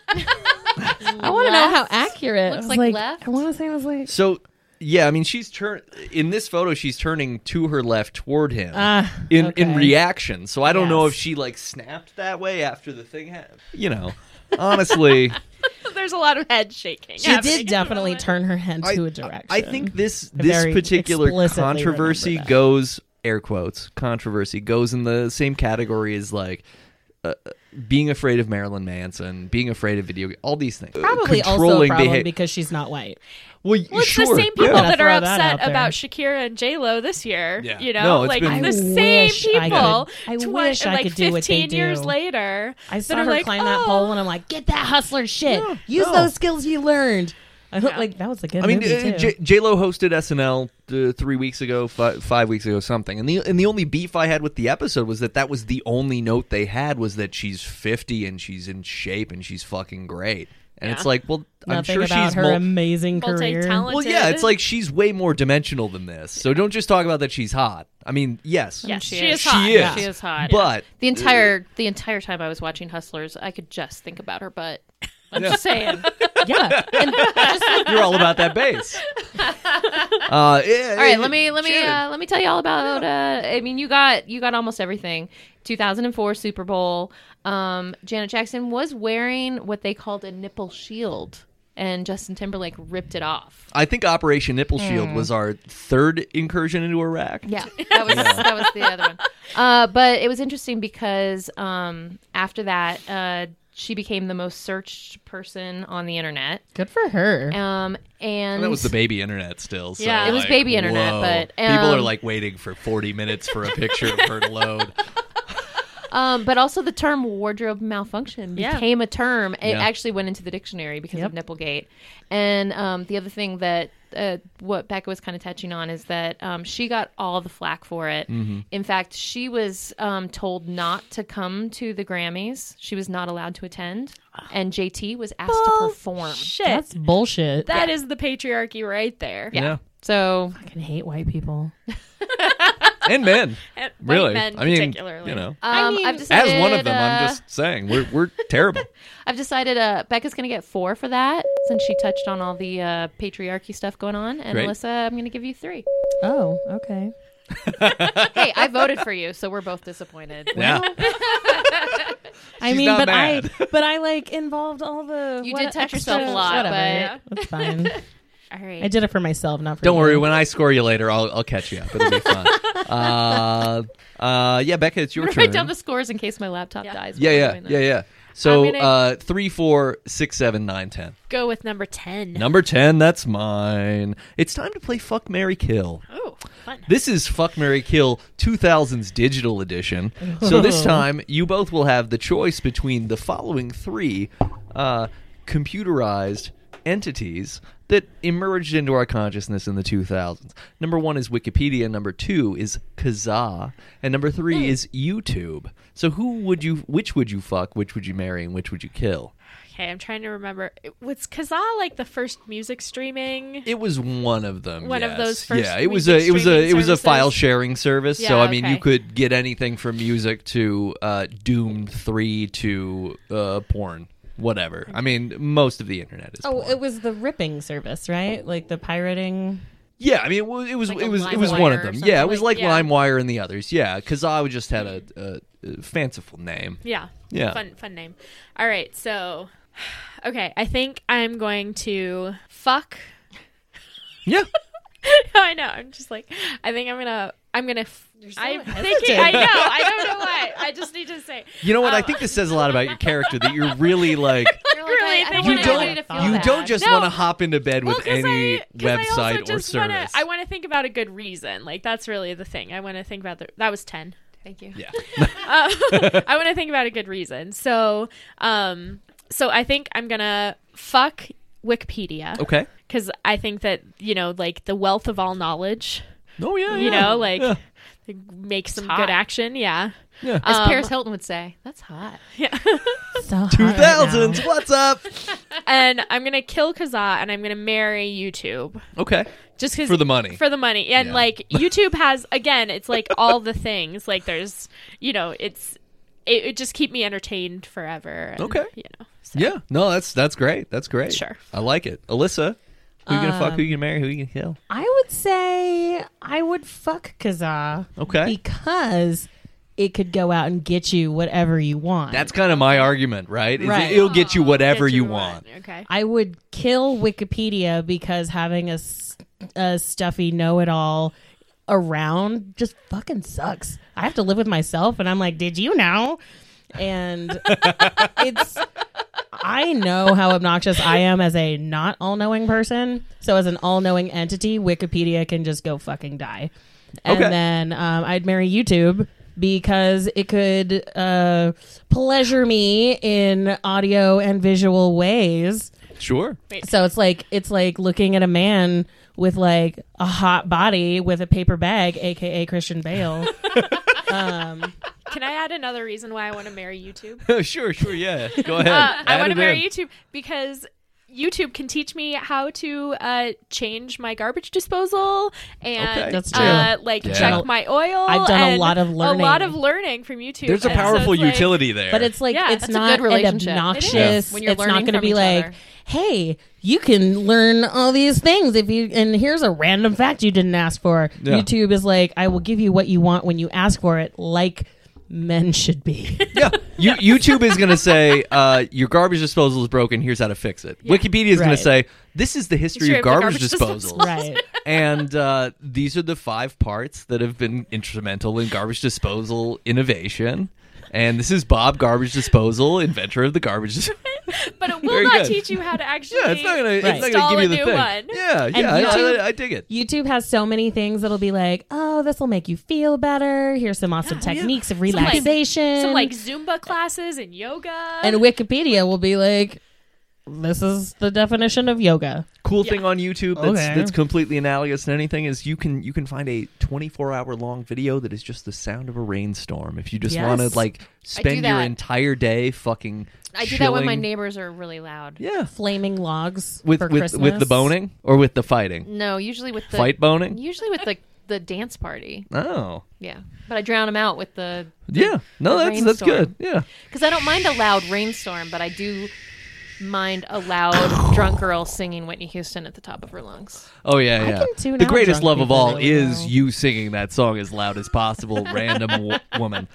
I want to know how accurate. Looks I was like left. I want to say it was like. So yeah, I mean, she's in this photo. She's turning to her left toward him in okay. reaction. So I don't know Yes. if she like snapped that way after the thing happened. You know, honestly, There's a lot of head shaking. She did definitely turn her head to a direction. I think this very particular explicitly controversy remember that. goes, air quotes, controversy goes in the same category as like being afraid of Marilyn Manson, being afraid of video, all these things. probably also a Controlling problem beha- because she's not white. Well, Well, it's sure, the same people yeah. that are Throw that out upset there. about Shakira and J-Lo this year. Yeah. You know, No, it's like been- the I same wish I people. could. I wish I like could do what they 15 years do. later. I saw that are her like, climb that "Oh." pole, and I'm like, "Get that hustler shit. Yeah, Use no. those skills you learned." I hope Yeah. like that was a good I mean, movie too. J-Lo hosted SNL 3 weeks ago, 5 weeks ago, something. And the only beef I had with the episode was that was the only note they had was that she's 50 and she's in shape and she's fucking great. And it's Yeah. like, well, I'm Nothing sure about she's her amazing career. multi-talented. well, yeah, it's like she's way more dimensional than this. So don't just talk about that she's hot. I mean, yes, Yes, She she is. is hot. She is. She is hot. but The entire time I was watching Hustlers, I could just think about her butt. I'm just saying. Yeah, and you're all about that bass. Yeah, All right, let me tell you all about. I mean, you got almost everything. 2004 Super Bowl. Janet Jackson was wearing what they called a nipple shield, and Justin Timberlake ripped it off. I think Operation Nipple Shield was our third incursion into Iraq. Yeah, that was the other one. But it was interesting because after that, she became the most searched person on the internet. good for her. And that was the baby internet still. So Yeah. It was like, baby internet, whoa. but, people are um, like waiting for 40 minutes for a picture of her to load. But also the term wardrobe malfunction became a term. It Yeah. actually went into the dictionary because Yep. of Nipplegate. And the other thing that what Becca was kind of touching on is that she got all the flack for it. Mm-hmm. In fact, she was told not to come to the Grammys. She was not allowed to attend. And JT was asked to perform. Shit. That's bullshit. That is the patriarchy right there. Yeah. Yeah. So I fucking hate white people. And men. And Really. white men I mean, particularly. you know. I've As decided, one of them, I'm just saying we're terrible. I've decided Becca's going to get 4 for that since she touched on all the patriarchy stuff going on. And Great. Alyssa, I'm going to give you 3. Oh, okay. Hey, I voted for you, so we're both disappointed. Yeah. I She's mean, not but mad. I like involved all the. You what did touch extra- yourself a lot, whatever. That's fine. All right. I did it for myself, not for Don't you. worry. When I score you later, I'll catch you up. It'll be fun. Yeah, Becca, it's I'm your going to turn. write down the scores in case my laptop dies. while Yeah. we're doing this. Yeah. So I'm gonna- 3, 4, 6, 7, 9, 10. Go with number 10. Number 10, that's mine. It's time to play Fuck, Marry, Kill. Oh, fun. This is Fuck, Marry, Kill 2000's digital edition. So this time, you both will have the choice between the following 3 computerized entities that emerged into our consciousness in the 2000s. Number 1 is Wikipedia. Number 2 is Kazaa. And number 3 is YouTube. So which would you fuck, which would you marry, and which would you kill? Okay, I'm trying to remember. Was Kazaa like the first music streaming? It was one of them. One of yes. those first Yeah, it was music a streaming services? file sharing service. So Yeah, I mean, you okay. could get anything from music to Doom 3 to porn, whatever. I mean, most of the internet is. Oh, porn. it was the ripping service, right? Like the pirating. Yeah, I mean, it was Like a it was LimeWire one of or them. something Yeah, it was like yeah. LimeWire and the others. Yeah, Kazaa just had a fanciful name. Yeah. Yeah. Fun name. All right, so okay, I think I'm going to fuck. Yeah. I know. I'm just like I think I'm gonna I'm thinking hesitant. I know. I don't know why. I just need to say You know what? I think this says a lot about your character that you're really like You're like, Really I think don't you want don't- anybody to feel you bad. don't just No. want to hop into bed with 'cause any I also website or just service. I want to think about a good reason. Like that's really the thing. I want to think about that was 10. Thank you. Yeah. I want to think about a good reason. So I think I'm gonna fuck Wikipedia Okay. because I think that like the wealth of all knowledge. Oh yeah. You yeah. know, like Yeah. make some hot. good action. Yeah. Yeah. As Paris Hilton would say, that's hot. So hot 2000s. right What's up? And I'm gonna kill Kazaa and I'm gonna marry YouTube. Okay. Just cause For the money. For the money. And Yeah. like YouTube has again, it's like all the things. Like there's it just keep me entertained forever. And, Okay. So. Yeah. No, that's great. That's great. Sure. I like it. Alyssa, who you gonna fuck? Who you gonna marry? Who you gonna kill? I would say I would fuck Kazaa. Okay. Because it could go out and get you whatever you want. That's kind of my argument, right? Is Right. It'll get you whatever Get you what want. Okay. I would kill Wikipedia because having a stuffy know-it-all around just fucking sucks. I have to live with myself, and I'm like, did you know? And I know how obnoxious I am as a not all-knowing person. So as an all-knowing entity, Wikipedia can just go fucking die. And Okay. then I'd marry YouTube because it could pleasure me in audio and visual ways. Sure. So it's like looking at a man with like a hot body with a paper bag, aka Christian Bale. Can I add another reason why I want to marry YouTube? Sure. Yeah. Go ahead. I Add want it to marry in. YouTube because YouTube can teach me how to change my garbage disposal and Okay. That's true. like Yeah. check my oil. I've done a and lot of learning. A lot of learning from YouTube. There's a And so powerful it's like- utility there. But it's like Yeah, it's that's a not good an relationship. obnoxious. It is, when you're it's not learning going to from be each like, other. hey, you can learn all these things if you. And here's a random fact you didn't ask for. Yeah. YouTube is like, I will give you what you want when you ask for it, like men should be. yeah. YouTube is going to say, your garbage disposal is broken. Here's how to fix it. Wikipedia is going Right. to say, this is the history of garbage disposals. Right. And these are the 5 parts that have been instrumental in garbage disposal innovation. And this is Bob Garbage Disposal, inventor of the garbage disposal. But it will Very not good. teach you how to actually Yeah, it's not gonna install give you a the new thing. one. Yeah, YouTube- I dig it. YouTube has so many things that'll be like, oh, this will make you feel better. Here's some awesome techniques of relaxation. Some like Zumba classes and yoga. And Wikipedia will be like, this is the definition of yoga. Cool thing on YouTube Okay. that's completely analogous to anything is you can find a 24-hour long video that is just the sound of a rainstorm. If you just want to like spend your that. entire day fucking I do that when my chilling. neighbors are really loud. Yeah. Flaming logs With for with Christmas. the boning or with the fighting? No, usually with the Fight boning? Usually with the dance party. Oh. Yeah, but I drown them out with the Yeah. No, the that's rainstorm. good. Yeah. because I don't mind a loud rainstorm, but I do mind a loud drunk girl singing Whitney Houston at the top of her lungs. Oh yeah, I yeah. can tune The out greatest drunk love of people all really is well. you singing that song as loud as possible, random woman.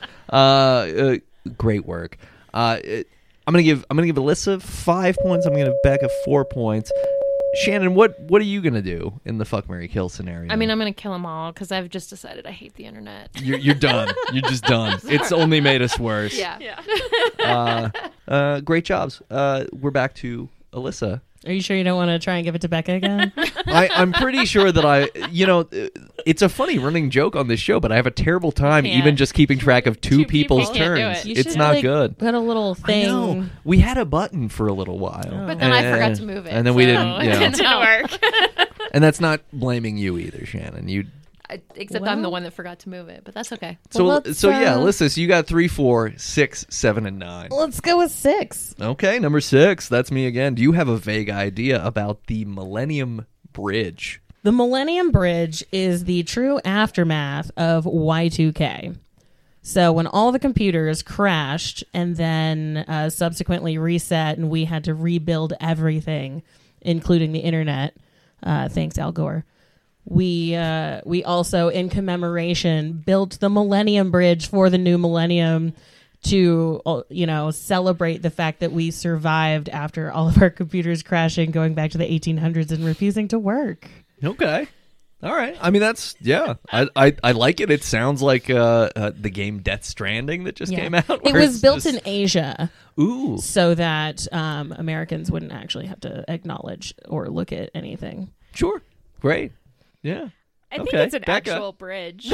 Great work. I'm gonna give Alyssa 5 points. I'm gonna give Becca 4 points. Shannon, what are you gonna do in the fuck, marry, kill scenario? I mean, I'm gonna kill them all because I've just decided I hate the internet. you're done. You're just done. It's only made us worse. Yeah. Great jobs. We're back to Alyssa. Are you sure you don't want to try and give it to Becca again? I'm pretty sure that it's a funny running joke on this show, but I have a terrible time can't. even just keeping track of two people people's can't do turns. it. You It's should, not like, good. Put a little I thing. know. We had a button for a little while. But then I forgot to move it. And then we so didn't, it yeah. didn't Didn't help. work. And that's not blaming you either, Shannon. You Except I'm the one that forgot to move it, but that's okay. so Well, let's, yeah, Alyssa, so you got 3, 4, 6, 7, and 9. Let's go with 6. Okay, number 6. That's me again. Do you have a vague idea about the Millennium Bridge? The Millennium Bridge is the true aftermath of Y2K. So when all the computers crashed and then subsequently reset and we had to rebuild everything, including the internet, thanks Al Gore, we also, in commemoration, built the Millennium Bridge for the new millennium to, celebrate the fact that we survived after all of our computers crashing, going back to the 1800s and refusing to work. Okay. All right. I mean, that's, yeah. I like it. It sounds like the game Death Stranding that just came out. It where was it's built just- in Asia Ooh. so that Americans wouldn't actually have to acknowledge or look at anything. Sure. Great. Yeah. I think Okay, it's an Becca. actual bridge.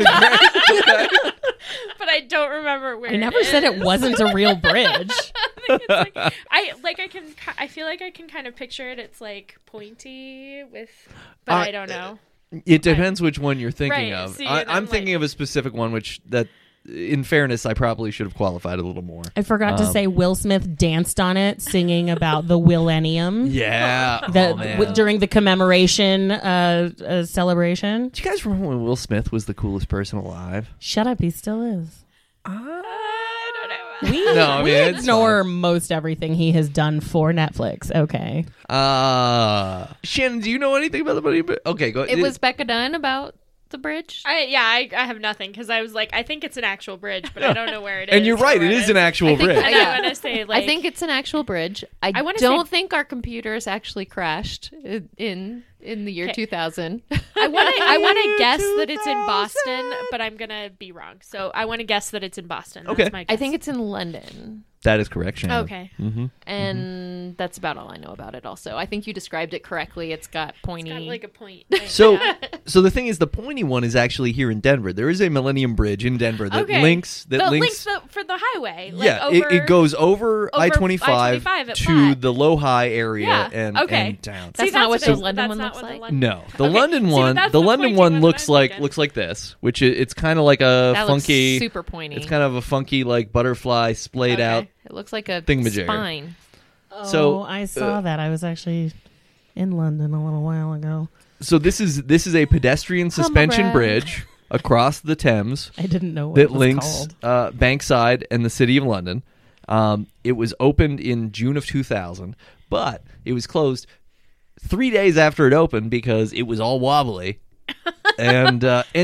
But I don't remember where I never said it wasn't a real bridge. I feel like I can kind of picture it. It's like pointy with, but I don't know. It depends which one you're thinking Right, of. see, I'm I'm thinking like- of a specific one, which that, in fairness, I probably should have qualified a little more. I forgot to say Will Smith danced on it, singing about the Willennium. Yeah. During the commemoration celebration. Do you guys remember when Will Smith was the coolest person alive? Shut up, he still is. I don't know. We, No, I mean, we it's ignore most everything he has done for Netflix. Okay. Shannon, do you know anything about the money? Okay, go. It was Becca Dunn about the bridge. I have nothing because I was like, I think it's an actual bridge, but I don't know where it is. And you're right. or It where is an actual I think- bridge. And Yeah. I want to say, like, I think it's an actual bridge. I wanna don't say- think our computers actually crashed in the year 2000. I want to guess that it's in Boston, but I'm gonna be wrong. So I want to guess that it's in Boston. That's Okay. my guess. I think it's in London. That is correct, Shannon. Okay. And that's about all I know about it also. I think you described it correctly. It's got pointy. Got like a point. So, so the thing is, the pointy one is actually here in Denver. There is a Millennium Bridge in Denver that Okay. links for the highway. Like yeah, over, it goes over I-25 I-25 at to Platt. the Low-High area Yeah, and, okay. and down. That's not what it the is. London That's one not looks what the like? London- No, the Okay. London See, but one. that's The the London pointy one one looks that I'm like thinking. this, which it's kind of like a That funky. looks super pointy. It's kind of a funky like butterfly splayed Okay. out. It looks like a Thingamajigger. spine. So, I saw that. I was actually in London a little while ago. So this is a pedestrian suspension brag. bridge across the Thames I didn't know what that it was links called. Bankside and the City of London. It was opened in June of 2000, but it was closed 3 days after it opened because it was all wobbly. and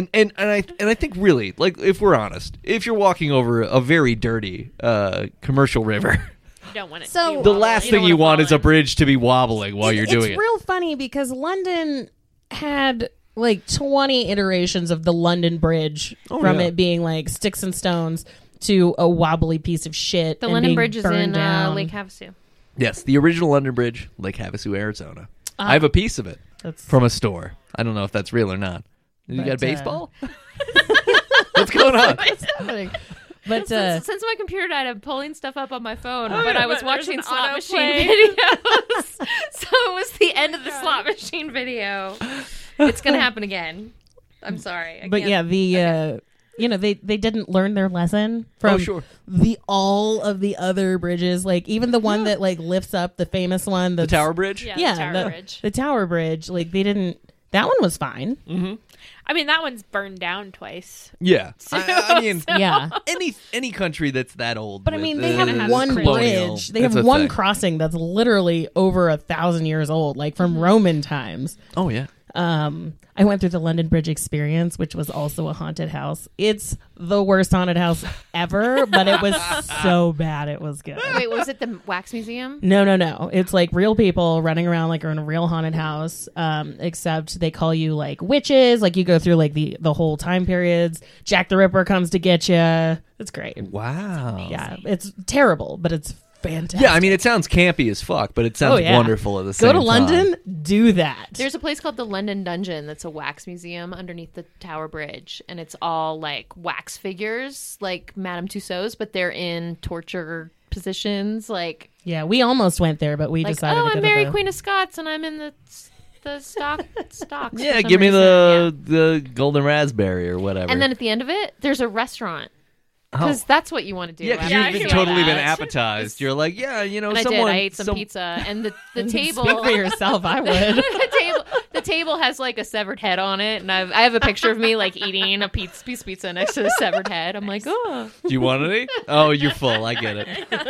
I think really, like, if we're honest, if you're walking over a very dirty commercial river, You don't want it. So- to be the wobbly. last You don't thing you wanna want fall is a in. bridge to be wobbling while you're doing It's it. real funny because London had like 20 iterations of the London Bridge from yeah. it being like sticks and stones to a wobbly piece of shit. The and London being Bridge is burned in down. Lake Havasu. Yes, the original London Bridge, Lake Havasu, Arizona. I have a piece of it That's from a store. I don't know if that's real or not. You But, got baseball? What's going on? what's happening. But Since my computer died, I'm pulling stuff up on my phone, but I was but there's watching an slot machine autoplay. videos. So it was the end of the slot machine video. It's going to happen again. I'm sorry. but yeah, the they didn't learn their lesson from sure. all of the other bridges, like even the one that like lifts up, the famous one, The Tower Bridge? Yeah, the Tower Bridge. The Tower Bridge, like they didn't. That one was fine. I mean, that one's burned down twice. Yeah. I mean, Yeah. any country that's that old. But I with, mean, they have have one colonial, bridge. They that's have a one thing. crossing that's literally over 1,000 years old, like from Roman times. Oh, yeah. I went through the London Bridge Experience, which was also a haunted house. It's the worst haunted house ever, but it was so bad it was good. Wait, was it the Wax Museum? No. It's like real people running around like you're in a real haunted house, except they call you like witches. Like you go through like the whole time periods. Jack the Ripper comes to get you. It's great. Wow. Yeah, it's terrible, but it's fantastic. Yeah, I mean, it sounds campy as fuck, but it sounds yeah. wonderful at the same Go time. to London, do that. There's a place called the London Dungeon that's a wax museum underneath the Tower Bridge, and it's all like wax figures, like Madame Tussauds, but they're in torture positions, like Yeah, we almost went there, but we like decided to go I'm to Mary the... Queen of Scots, and I'm in the stocks. Yeah, for some give me reason. the golden razzberry or whatever. And then at the end of it, there's a restaurant. Oh. Because that's what you want to do. Yeah, because after you've you been see all totally been that. appetized. You're like, yeah, you know, And someone. I did. I ate some pizza, and the table. Speak for yourself, I would. The table has like a severed head on it, and I have a picture of me like eating a piece of pizza next to the severed head. I'm like, oh, Do you want any? Oh, you're full. I get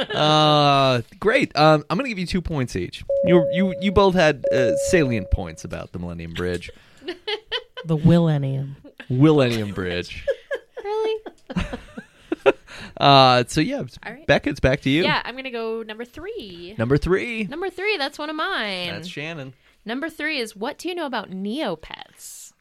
it. Great. I'm gonna give you 2 points each. You both had salient points about the Millennium Bridge, The Millennium. Millennium Bridge. really? So yeah, All right. Becca, it's back to you. Yeah, I'm gonna go number 3. Number 3. Number 3, that's one of mine. That's Shannon. Number 3 is, what do you know about Neopets?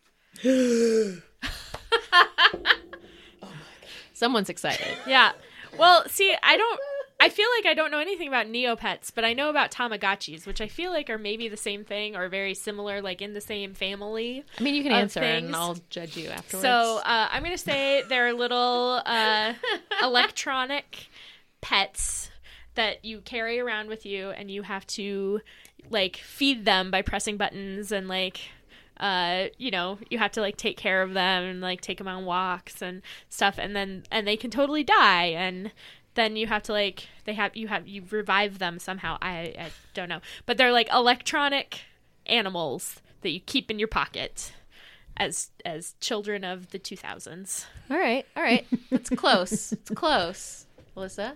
Someone's excited. Yeah. Well, see, I feel like I don't know anything about Neopets, but I know about Tamagotchis, which I feel like are maybe the same thing or very similar, like in the same family. I mean, you can of answer, things. and I'll judge you afterwards. So I'm going to say they're little electronic pets that you carry around with you, and you have to like feed them by pressing buttons and like you have to like take care of them and like take them on walks and stuff, and they can totally die, and then you have to like you revive them somehow. I don't know, but they're like electronic animals that you keep in your pocket as children of the 2000s. all right. It's close. It's close. Melissa?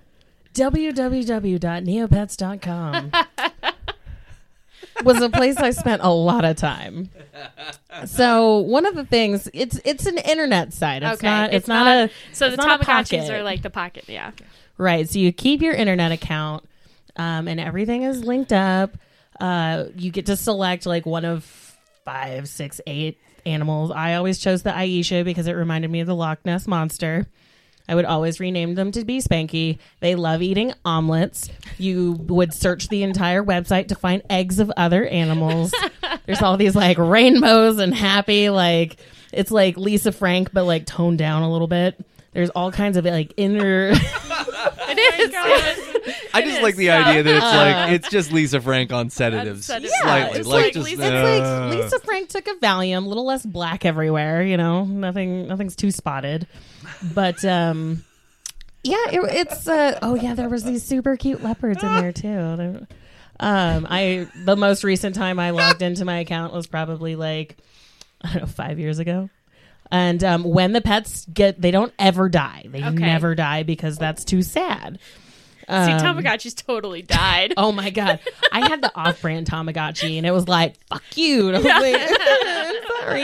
www.neopets.com was a place I spent a lot of time. So one of the things, it's an internet site. It's not. It's not a. So the it's not a Tamagotchis pocket. are like the pocket. Yeah. Right. So you keep your internet account, and everything is linked up. You get to select like one of 5, 6, 8 animals. I always chose the Aisha because it reminded me of the Loch Ness Monster. I would always rename them to Be Spanky. They love eating omelets. You would search the entire website to find eggs of other animals. There's all these like rainbows and happy, like it's like Lisa Frank, but like toned down a little bit. There's all kinds of like inner. It is. I just like the idea that it's like it's just Lisa Frank on sedatives, sedatives. slightly. It's like like just, Lisa- It's like Lisa Frank took a Valium, a little less black everywhere, you know, nothing's too spotted. But yeah, it's oh yeah, there was these super cute leopards in there too. The most recent time I logged into my account was probably like, I don't know, 5 years ago. And when the pets they don't ever die. They Okay. never die because that's too sad. See, Tamagotchis totally died. Oh my God. I had the off-brand Tamagotchi and it was like, fuck you. And I was like, I'm sorry,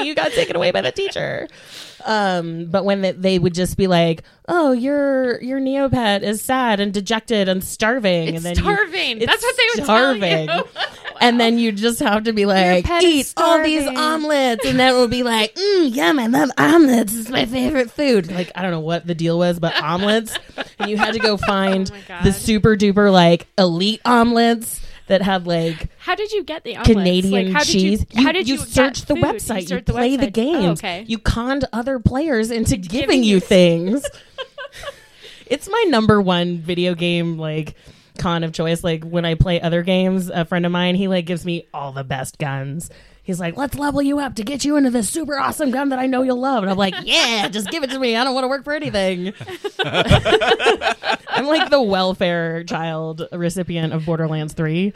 you got taken away by the teacher. But when they would just be like, oh, your Neopet is sad and dejected and starving. It's and then starving. It's That's what they would starving. tell you. And then you just have to be like, pet is eat all these starving. omelets. And then it will be like, yum, I love omelets. It's my favorite food. Like, I don't know what the deal was, but omelets. And you had to go find Oh my God. the super duper, like, elite omelets that had, like, How did you get the omelets? Canadian how cheese. Did you, how did you search get the food? website. You searched the play the website. games. Oh, okay. You conned other players into giving Giving you you- things. It's my number one video game, like, con of choice. Like, when I play other games, a friend of mine, he, like, gives me all the best guns. He's like, let's level you up to get you into this super awesome gun that I know you'll love. And I'm like, yeah, just give it to me. I don't want to work for anything. I'm like the welfare child recipient of Borderlands 3.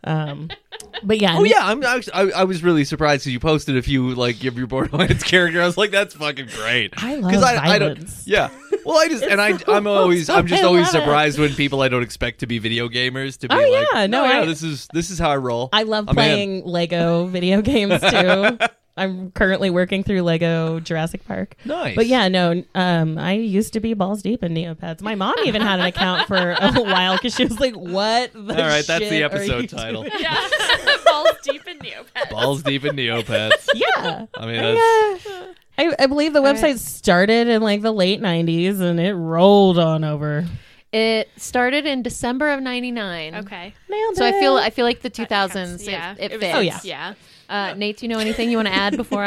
But yeah. Oh yeah, I was really surprised because you posted a few like give your Borderlands character. I was like, that's fucking great. I love 'Cause I violence. don't. Yeah. Well, I'm just I always love it. surprised when people I don't expect to be video gamers to be Oh, like, yeah, no, I- this is how I roll. I love I'm in. playing Lego video games too. I'm currently working through Lego Jurassic Park. Nice. But yeah, no, I used to be balls deep in Neopets. My mom even had an account for a while because she was like, what the All right, that's the shit are episode you title. doing? Yeah. Balls deep in Neopets. Balls deep in Neopets. Yeah. I mean, that's, I believe the website started in like the late 90s and it rolled on over. It started in December of '99. Okay. Nailed So it. I feel like the 2000s. Yeah. It was- fits. Oh, yeah. Yeah. Nate, do you know anything you want to add before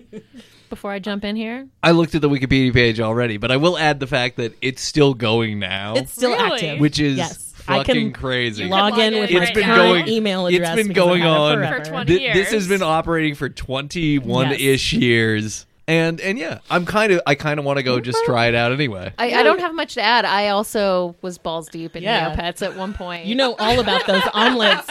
I jump in here? I looked at the Wikipedia page already, but I will add the fact that it's still going now, It's still Really? active. which is Yes. I fucking can crazy. log in with It's my been current going- email address. it's been because I've going had it on forever. For 20 This has years. been operating for 21-ish years. And yeah, I kind of want to go just try it out anyway. I don't have much to add. I also was balls deep in Yeah. Neopets at one point. You know all about those omelets.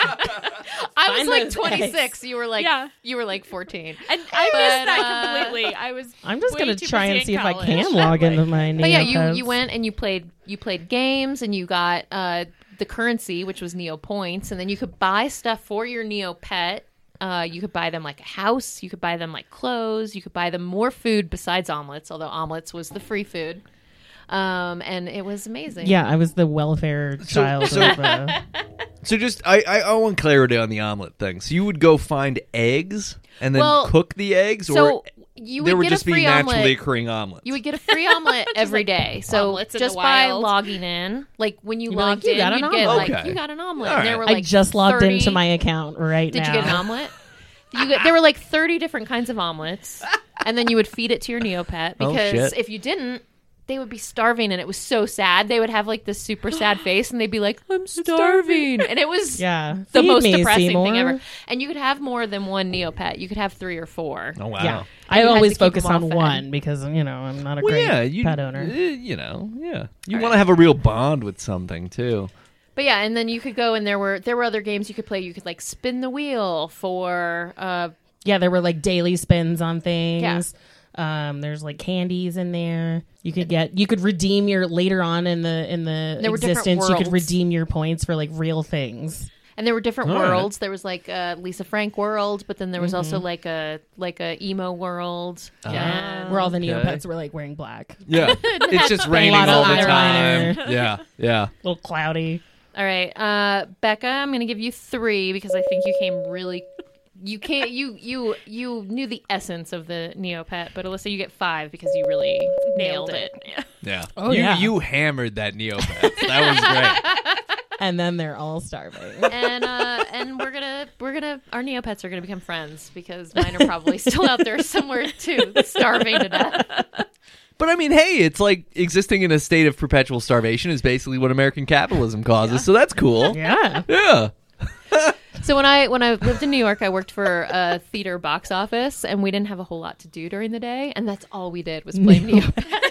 I was find like those 26. eggs. You were like Yeah. 14. And I missed that uh, completely. I was. I'm just way going too to try busy and in see if I college. can log into my Neopets. But yeah, you went and you played games and you got the currency, which was Neo points, and then you could buy stuff for your Neo pet. You could buy them like a house. You could buy them like clothes. You could buy them more food besides omelets, although omelets was the free food. And it was amazing. Yeah, I was the welfare child. so- of, So just I want clarity on the omelet thing. So you would go find eggs and then Well, cook the eggs, or So you there would would get just a free be naturally omelet. occurring omelets. You would get a free omelet every day. So omelets in the just by wild. logging in, like when you You'd be like, logged "You in, got an you'd get omelet." like Okay. you got an omelet. All And there right. were I like just logged 30 into my account right Did now. you get an omelet? There were like 30 different kinds of omelets, and then you would feed it to your Neopet Oh, because shit. if you didn't, they would be starving, and it was so sad. They would have like this super sad face, and they'd be like, "I'm starving," and it was Yeah. the Feed most me, depressing Seymour. thing ever. And you could have more than one Neopet. You could have 3 or 4. Oh wow. Yeah. I you had always to keep focus them all on fed. one because, you know, I'm not a Well, great yeah, you, pet owner. You know, yeah. You want to have a real bond with something too. But yeah, and then you could go, and there were other games you could play. You could like spin the wheel for Yeah, there were like daily spins on things. There's like candies in there. You could redeem your later on in the There were different existence. You could worlds. redeem your points for like real things. and there were different All right. worlds. There was like a Lisa Frank world, but then there was also Mm-hmm. like a emo world. Where all the Okay. Neopets were like wearing black, Yeah. It's just raining lot of all the eyeliner. time. Yeah. Yeah. a little cloudy. All right, Becca, I'm gonna give you 3 because I think you came really. You can't. You knew the essence of the Neopet, but Alyssa, you get 5 because you really nailed it. Yeah. Oh, you, yeah. you hammered that Neopet. That was great. And then they're all starving. And we're gonna our Neopets are gonna become friends because mine are probably still out there somewhere too, starving to death. But I mean, hey, it's like existing in a state of perpetual starvation is basically what American capitalism causes. So that's cool. Yeah. Yeah. So when I lived in New York, I worked for a theater box office, and we didn't have a whole lot to do during the day, and that's all we did was play Neopets.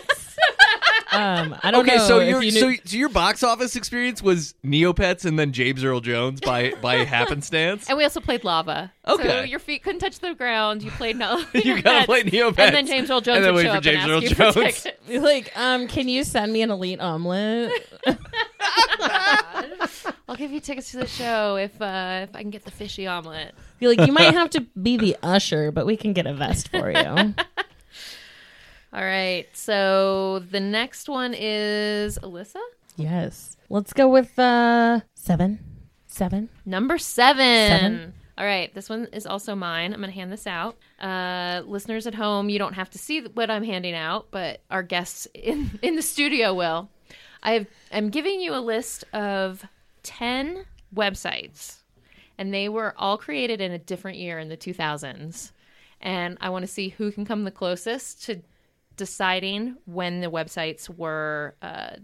I don't Okay, know. so if you knew- so your box office experience was Neopets and then James Earl Jones by happenstance. And we also played Lava. Okay. So your feet couldn't touch the ground. You played You gotta play Neopets, And then James Earl Jones and then would wait show for up James and Earl ask you for Jones. tickets. like, can you send me an elite omelet? I'll give you tickets to the show if I can get the fishy omelet. You're like, you might have to be the usher, but we can get a vest for you. All right. So the next one is Alyssa. Yes. Let's go with 7. Number 7. 7. All right. This one is also mine. I'm going to hand this out. Listeners at home, you don't have to see what I'm handing out, but our guests in the studio will. I'm giving you a list of 10 websites, and they were all created in a different year in the 2000s. And I want to see who can come the closest to deciding when the websites were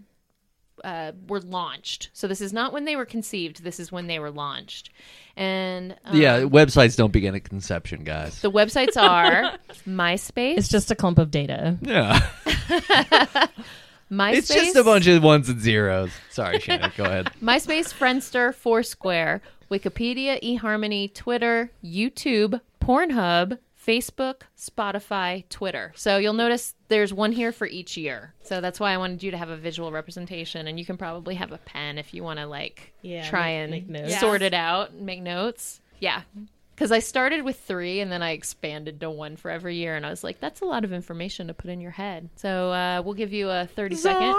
launched. So this is not when they were conceived. This is when they were launched. And Yeah, websites don't begin at conception, guys. the websites are MySpace. It's just a clump of data. Yeah. MySpace. It's just a bunch of ones and zeros. Sorry, Shannon. Go ahead. MySpace, Friendster, Foursquare, Wikipedia, eHarmony, Twitter, YouTube, Pornhub, Facebook, Spotify, Twitter. So you'll notice there's one here for each year. So that's why I wanted you to have a visual representation, and you can probably have a pen if you want to try and make notes. sort it out and make notes. Yeah. Because I started with 3 and then I expanded to 1 for every year, and I was like, that's a lot of information to put in your head. So we'll give you a 30-second.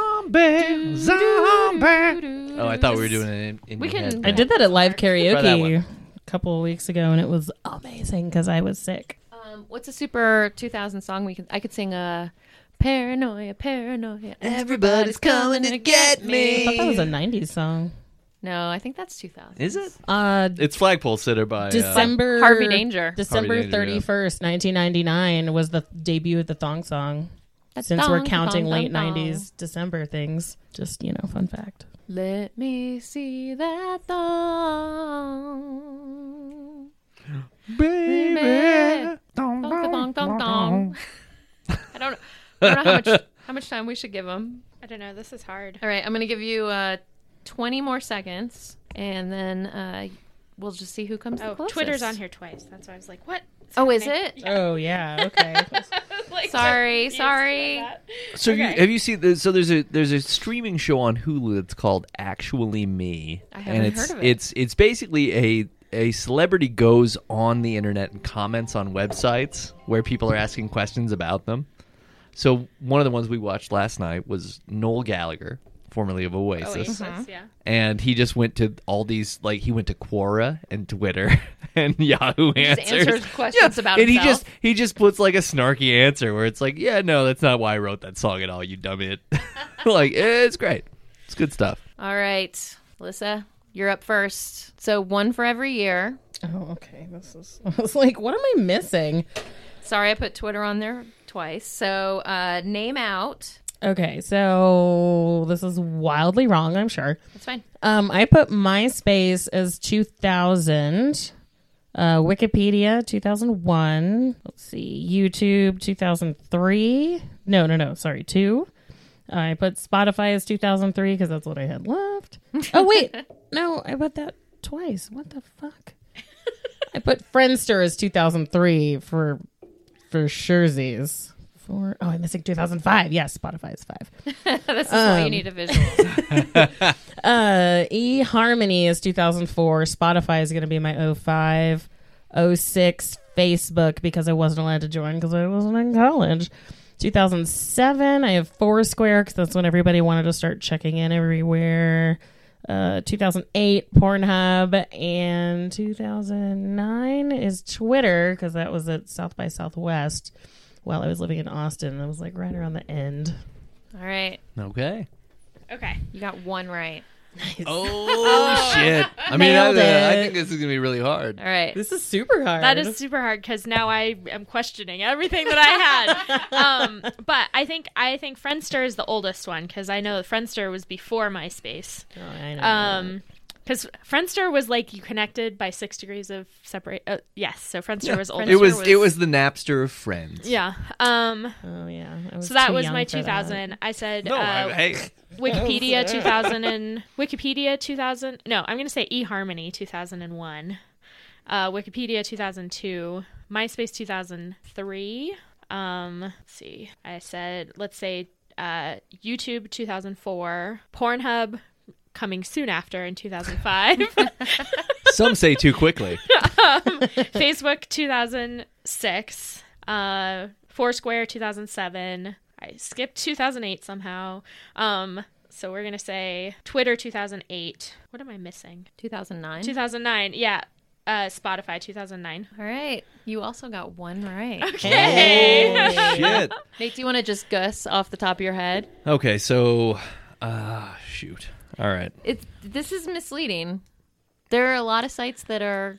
Zombie. Oh, I thought we were doing it in We your can- head. I did that at live Try that karaoke one. a couple of weeks ago, and it was amazing because I was sick. What's a super 2000 song I could sing? Paranoia, paranoia. Everybody's coming to get I thought that was a me. 90s song. No, I think that's 2000. Is it? Uh, It's Flagpole Sitter by... December Harvey Danger. December Harvey Danger, yeah. 31st, 1999 was the debut of the thong song. That's Since we're thong, counting thong, late thong, 90s December things, just, fun fact. Let me see that thong. Baby. Thong, thong, thong, thong. I don't know how much time we should give them. I don't know. This is hard. All right, I'm going to give you 20 more seconds, and then we'll just see who comes the Oh, closest. Twitter's on here twice. That's why I was like, what? Oh, is happening? it? Oh, yeah, okay. Sorry. So Okay. have you seen? There's a streaming show on Hulu that's called Actually Me. I haven't and heard of it. It's basically a celebrity goes on the internet and comments on websites where people are asking questions about them. So one of the ones we watched last night was Noel Gallagher, formerly of Oasis. Yeah. And he just went to all these, he went to Quora and Twitter and Yahoo Just Answers. answers questions about and himself. he just puts a snarky answer where it's like, yeah, no, that's not why I wrote that song at all, you dumb it. It's great. It's good stuff. All right, Alyssa, you're up first. So 1 for every year. Oh, okay. I was like, what am I missing? Sorry, I put Twitter on there twice. So name out. Okay, so this is wildly wrong, I'm sure. That's fine. I put MySpace as 2000, Wikipedia 2001. Let's see, YouTube 2003. No, sorry, 2. I put Spotify as 2003 because that's what I had left. Oh wait, no, I put that twice. What the fuck? I put Friendster as 2003 for surezies. I'm missing 2005. Yes, Spotify is 5. This is why you need a visual. eHarmony is 2004. Spotify is going to be my 05. 06, Facebook, because I wasn't allowed to join because I wasn't in college. 2007, I have Foursquare because that's when everybody wanted to start checking in everywhere. 2008, Pornhub, and 2009 is Twitter because that was at South by Southwest while I was living in Austin. It was right around the end. All right. Okay. Okay. You got 1 right. Oh, shit. I mean, Nailed I it. think this is going to be really hard. All right. This is super hard. That is super hard because now I am questioning everything that I had. But I think Friendster is the oldest one because I know Friendster was before MySpace. Oh, I know. Because Friendster was you connected by 6 degrees of separate. Yes, so Friendster was older. It was the Napster of friends. Yeah. Oh yeah. So that too was young my for that. 2000. I said Hey. Wikipedia 2000 and Wikipedia 2000. No, I'm going to say eHarmony 2001. Wikipedia 2002. MySpace 2003. Let's see. I said let's say YouTube 2004. Pornhub coming soon after in 2005. Some say too quickly. Facebook 2006, Foursquare 2007. I skipped 2008 somehow. So we're gonna say Twitter 2008. What am I missing? 2009. 2009. Yeah. Spotify 2009. All right. You also got one right. Okay. Oh, shit. Nate, do you want to just guess off the top of your head? Okay, so shoot. All right. This is misleading. There are a lot of sites that are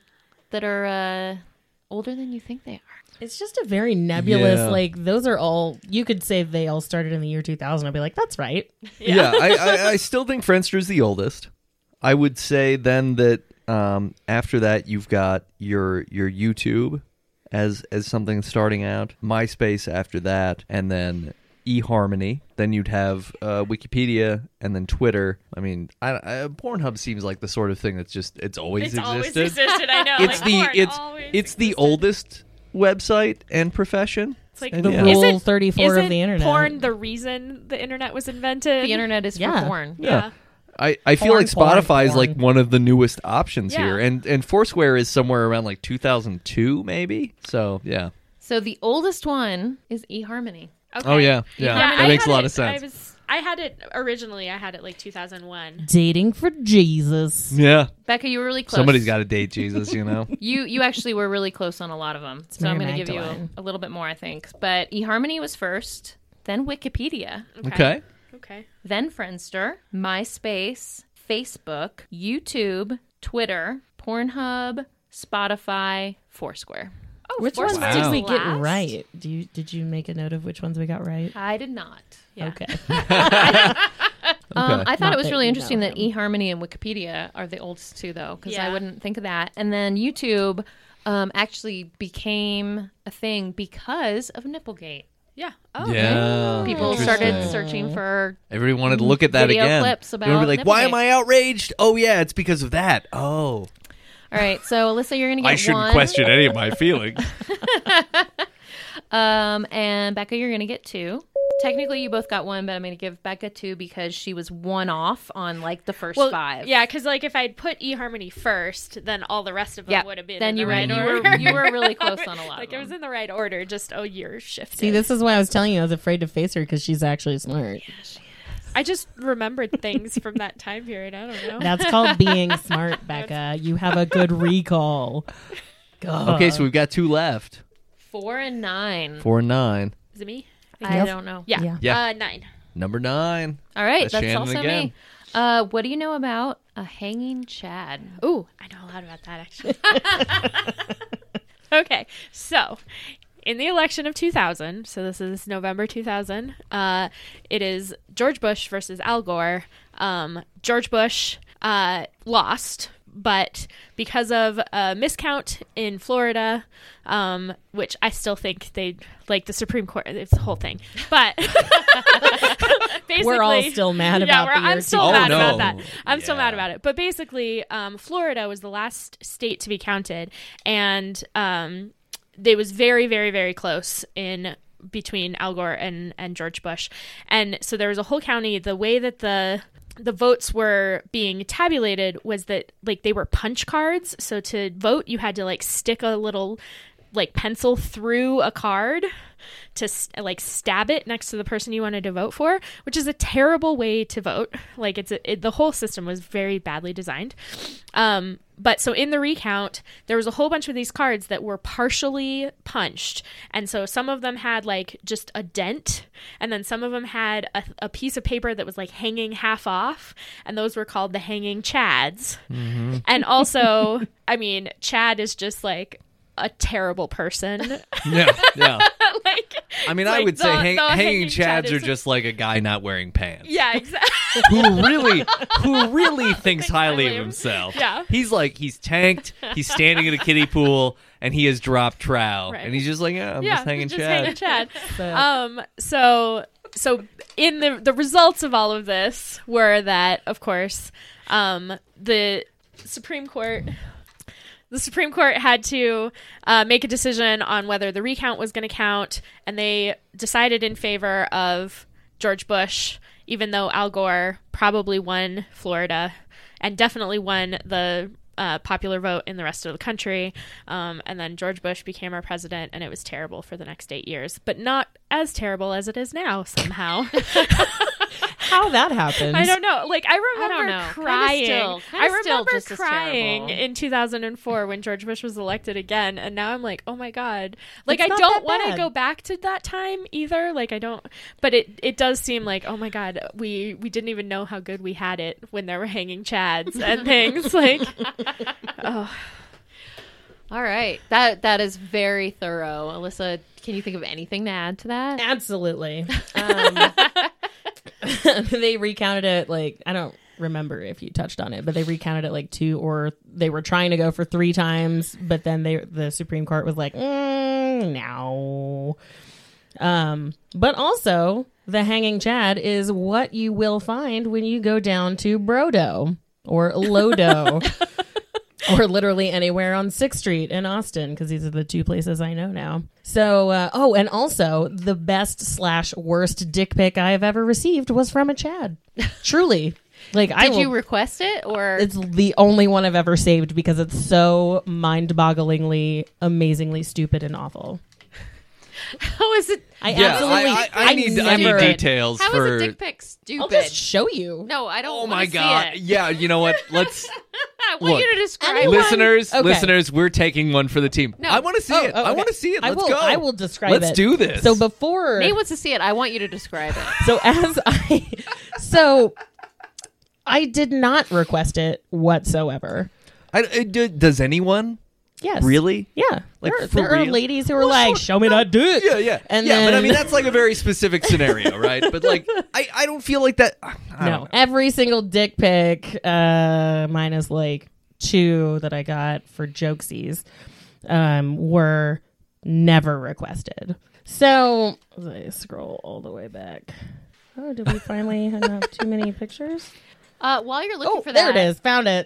older than you think they are. It's just a very nebulous, Yeah. like, those are all, you could say they all started in the year 2000. I'd be like, that's right. Yeah, I still think Friendster is the oldest. I would say then that after that you've got your YouTube as something starting out, MySpace after that, and then eHarmony. Then you'd have Wikipedia, and then Twitter. I mean, Pornhub seems like the sort of thing that's just it's always existed. I know. It's like, the porn it's the existed. oldest website and profession. It's like And The yeah. rule 34 of isn't the internet. porn the reason the internet was invented? The internet is Yeah. for porn. Yeah. I feel Porn, like Spotify is porn. like one of the newest options Yeah. here, and Foursquare is somewhere around like 2002 maybe. So yeah. So the oldest one is eHarmony. Okay. Oh yeah, yeah. That I makes a had lot it- of sense. I had it originally. I had it like 2001. Dating for Jesus. Yeah. Becca, you were really close. Somebody's got to date Jesus, you know. You actually were really close on a lot of them. So I'm Mary going to give you Magdalene. a little bit more, I think. But eHarmony was first, then Wikipedia, Okay. Okay. then Friendster, MySpace, Facebook, YouTube, Twitter, Pornhub, Spotify, Foursquare. Oh, Which Foursquare ones was did we get last? right? Did you make a note of which ones we got right? I did not. Yeah. Okay. I thought Not it was that really you interesting know that him. eHarmony and Wikipedia are the oldest two, though, because I Yeah. wouldn't think of that. And then YouTube actually became a thing because of Nipplegate. Yeah. Oh. Yeah. People Interesting. started searching for Everybody wanted to look at that Video again. clips You want to about be like, why am Nipplegate. I outraged? Oh yeah, it's because of that. Oh, All right, so Alyssa, you're gonna get one. any of my feelings. And Becca, you're gonna get two. Technically, you both got one, but I'm gonna give Becca two because she was one off on like the first Well, five. yeah, because like if I'd put eHarmony first, then all the rest of them Yeah. would have been Then in you the were right you order. were you were really close on a lot like of it was them. in the right order, just year shifted. See, this is why I was telling you I was afraid to face her because she's actually smart. I just remembered things from that time period. I don't know. That's called being smart, Becca. You have a good recall. God. Okay, so we've got two left. 4 and 9. 4 and 9. Is it me? I Yep. don't know. Yeah. Yeah. 9. Number 9. All right, That's that's Shannon also again. me. What do you know about a hanging Chad? Ooh, I know a lot about that actually. Okay, so in the election of 2000, so this is November 2000, it is George Bush versus Al Gore. George Bush lost, but because of a miscount in Florida, which I still think they, like the Supreme Court, it's the whole thing. But basically, We're all still mad about the year I'm still 2000. mad Oh, about no. that. I'm still Yeah. mad about it. But basically, Florida was the last state to be counted, and they was very, very, very close in between Al Gore and George Bush. And so there was a whole county. The way that the votes were being tabulated was that like they were punch cards. So to vote, you had to like stick a little like pencil through a card to like stab it next to the person you wanted to vote for, which is a terrible way to vote. Like the whole system was very badly designed. But so in the recount, there was a whole bunch of these cards that were partially punched. And so some of them had like just a dent, and then some of them had a piece of paper that was like hanging half off. And those were called the hanging Chads. Mm-hmm. And also, I mean, Chad is just like a terrible person. Yeah, yeah. Like, I mean, it's I like would say the hanging Chad chads are is- just like a guy not wearing pants. Yeah, exactly. who really thinks highly of of himself. Yeah. He's tanked, he's standing in a kiddie pool, and he has dropped trowel. Right. And he's just like, yeah, I'm Yeah, just hanging just chad. hanging Chad. So- So in the results of all of this were that, of course, the Supreme Court had to make a decision on whether the recount was going to count, and they decided in favor of George Bush, even though Al Gore probably won Florida and definitely won the popular vote in the rest of the country. And then George Bush became our president, and it was terrible for the next 8 years, but not as terrible as it is now somehow. How that happened? I don't know. Like, I remember don't know. crying. Kinda I still remember just as crying terrible. in 2004 when George Bush was elected again, and now I'm like, oh my God. Like, It's I not don't that want to bad. go back to that time either. Like, I don't. But it does seem like, oh my God, we didn't even know how good we had it when there were hanging chads and things. Like, oh. All right. That is very thorough. Alyssa, can you think of anything to add to that? Absolutely. They recounted it, like, I don't remember if you touched on it, but they recounted it like 2, or they were trying to go for 3 times, but then the Supreme Court was like, no. But also, the hanging chad is what you will find when you go down to Brodo or Lodo. Or literally anywhere on 6th Street in Austin, because these are the 2 places I know now. So, and also, the best/worst dick pic I have ever received was from a Chad. Truly. Like, Did you request it, or It's the only one I've ever saved because it's so mind-bogglingly, amazingly stupid and awful. how is it? I Yeah, absolutely... I need never- details How for. is a dick pic stupid? I'll just show you. No, I don't. Oh wanna my see god! it. Yeah, you know what? Let's I want Look, you to describe. anyone- listeners, Okay. listeners, we're taking one for the team. No. I want to see it. I okay. want to see it. I Let's will, go. I will describe Let's it. do this. So before... Nate wants to see it. I want you to describe it. So I did not request it whatsoever. Does anyone Yes. really? Yeah. Like, there for there are real? ladies who are Well, like, sure. show me that dick. Yeah. And yeah, then, but I mean that's like a very specific scenario, right? But like, I don't feel like that. I don't no, know. every single dick pic, minus like 2 that I got for jokesies, were never requested. So I scroll all the way back. Oh, did we finally have too many pictures? While you're looking Oh, for there that, it is. Found it.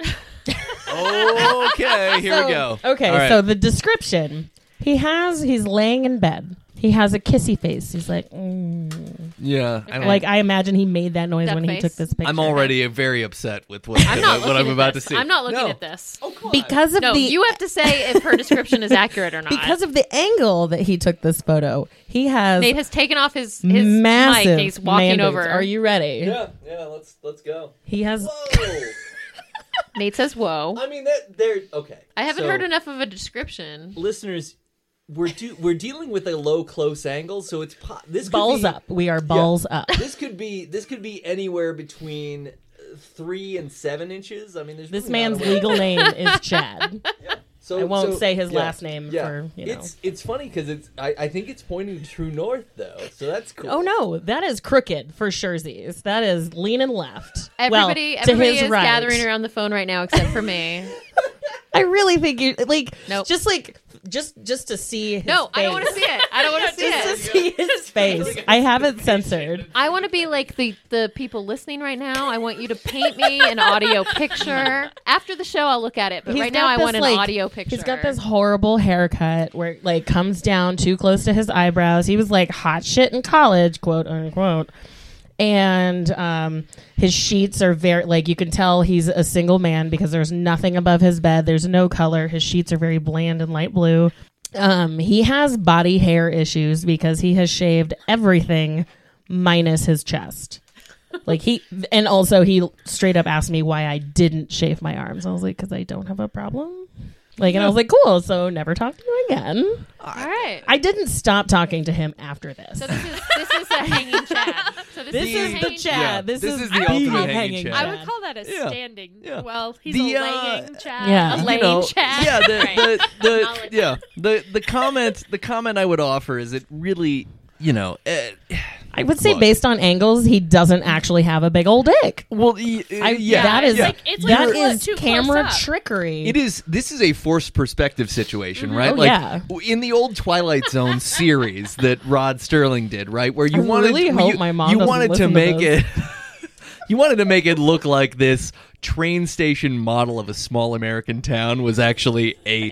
Okay, here we go. Okay, All right. so the description. He's laying in bed. He has a kissy face. He's like, Yeah, I don't, like I imagine he made that noise That when he face? took this picture. I'm already very upset with what I'm not what looking I'm at about this. to see. I'm not looking No. at this. Oh, come on. because of No, the you have to say if her description is accurate or not. because of the angle that he took this photo. He has Nate has taken off his massive mic. And he's walking man boobs. over. Are you ready? Yeah, let's go. He has Whoa. Nate says, "Whoa." I mean they're okay. I haven't So, heard enough of a description. listeners. We're dealing with a low close angle, so it's this could balls be, up. We are balls up. This could be anywhere between 3 and 7 inches. I mean, there's This really not man's a way- legal name is Chad. So, I won't so- say his yeah, last name yeah. for, you know. It's funny because I think it's pointing true north though, so that's cool. Oh no, that is crooked for surezies. That is leaning left. Everybody well, to his is right. gathering around the phone right now except for me. I really think you like Nope. just to see his No, face. I don't want to see it. I don't want to see Just to it. see his face. I have it censored. I want to be like the people listening right now. I want you to paint me an audio picture. After the show, I'll look at it. But He's right got now, I this, want an like- audio picture. He's got this horrible haircut where it like comes down too close to his eyebrows. He was like hot shit in college, quote unquote. And his sheets are very like you can tell he's a single man because there's nothing above his bed. There's no color. His sheets are very bland and light blue. He has body hair issues because he has shaved everything minus his chest. Like he straight up asked me why I didn't shave my arms. I was like, because I don't have a problem. Like, and I was like, cool. So never talk to you again. All right. I didn't stop talking to him after this. So this is a hanging Chad. So This is is the hanging Chad. Yeah, This this is is the the ultimate hanging hanging Chad. Chad. I would call that a Yeah. standing. Yeah. Well, he's The, a laying Chad. Yeah. A Lame you know, Chad. yeah, Right. the comment I would offer is it really, you know, I would say Look. based on angles, he doesn't actually have a big old dick. well, yeah, that is yeah. It's like that you're is too close camera up. trickery. It is. This is a forced perspective situation, right? Oh, like yeah. in the old Twilight Zone series that Rod Sterling did, right? Where you I wanted, really hope you, my mom you doesn't wanted to listen to make this. it. You wanted to make it look like this train station model of a small American town was actually a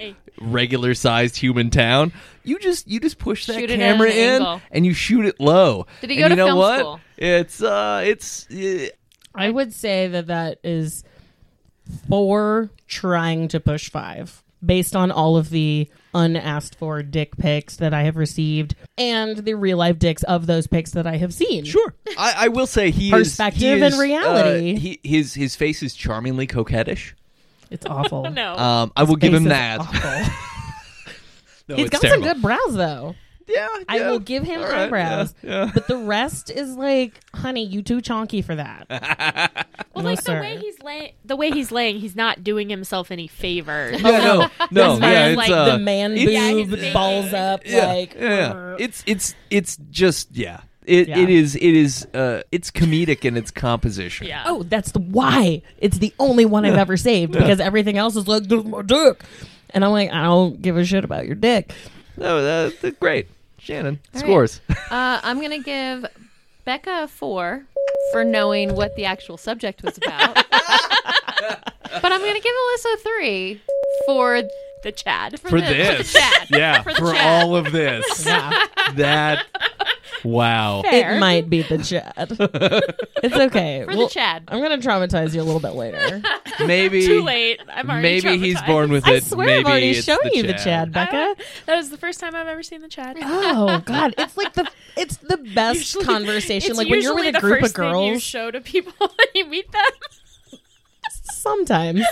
regular sized human town. You just push that Shoot it at camera an in angle. and you shoot it low. Did he And go to you know film what? school? It's I would say that is 4 trying to push 5, based on all of the unasked for dick pics that I have received and the real life dicks of those pics that I have seen. sure. I will say Perspective and reality. His face is charmingly coquettish. It's awful. No. I will give Face him is that. awful. No, He's it's got terrible. some good brows though. Yeah, I will give him All right, eyebrows. yeah. But the rest is like, honey, you too chonky for that. Well, No, like sir. the way he's laying, he's not doing himself any favors. Yeah, no, As yeah, far as, it's like uh, the man it's- Yeah, boob, he's big. balls up, yeah, like yeah. It's just It Yeah. it is it's comedic in its composition. Yeah. oh, that's the why. It's the only one I've ever saved because everything else is like, "This is my dick," and I'm like, I don't give a shit about your dick. No, that's great. Shannon All right. scores. I'm going to give Becca a 4 for knowing what the actual subject was about. But I'm going to give Alyssa a 3 for The Chad. For the this, Chad. yeah, For for, the Chad. all of this, Yeah, that, wow. Fair. it might be the Chad. It's okay. For the Chad. I'm gonna traumatize you a little bit later. Maybe Too late. I'm already Maybe he's traumatized. born with it. I swear maybe I've already it's shown you the Chad. Chad, Becca. That was the first time I've ever seen the Chad. Oh God, it's like it's the best Usually- conversation. It's Like when you're with usually a group the of first thing you girls. show to people when you meet them. Sometimes.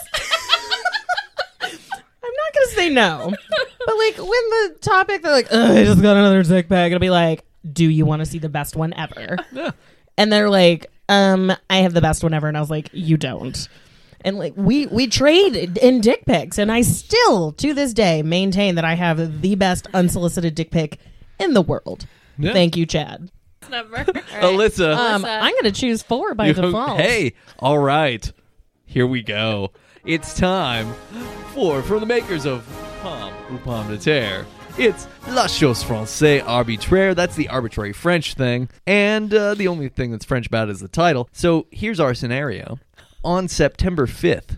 I'm not gonna say no, but like when the topic they're like, "Ugh, I just got another dick pic," it'll be like, "Do you want to see the best one ever?" Yeah. And they're like, I have the best one ever," and I was like, "You don't." And like we trade in dick pics, and I still to this day maintain that I have the best unsolicited dick pic in the world. Yeah. Thank you, Chad. Never. Alyssa. I'm gonna choose 4 by you- default. Hey, all right. Here we go. It's time for from the makers of Pomme ou Pomme de Terre. It's La Chose Française Arbitraire. That's the arbitrary French thing. And the only thing that's French about it is the title. So here's our scenario. On September 5th,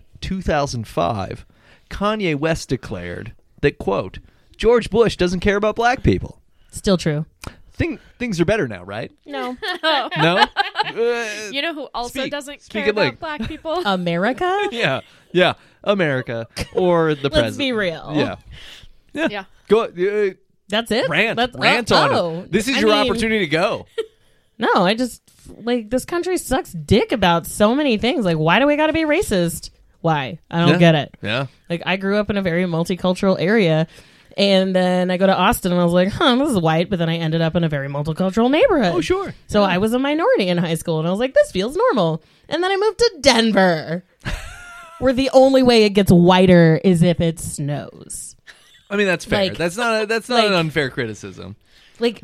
2005, Kanye West declared that, quote, George Bush doesn't care about black people. Still true. Things are better now, right? No. No? You know who also Speak- doesn't speak care it like- about black people? America? Yeah. America or the president. Let's be real. Yeah. Yeah. Go That's it? rant That's, on oh. it. This is I your mean, opportunity to go. No, I just, like, this country sucks dick about so many things. Like, why do we gotta be racist? Why? I don't Yeah. get it. Yeah. Like, I grew up in a very multicultural area, and then I go to Austin, and I was like, this is white, but then I ended up in a very multicultural neighborhood. Oh, sure. So I was a minority in high school, and I was like, this feels normal. And then I moved to Denver, where the only way it gets whiter is if it snows. I mean, that's fair. Like- That's not like- an unfair criticism. Like,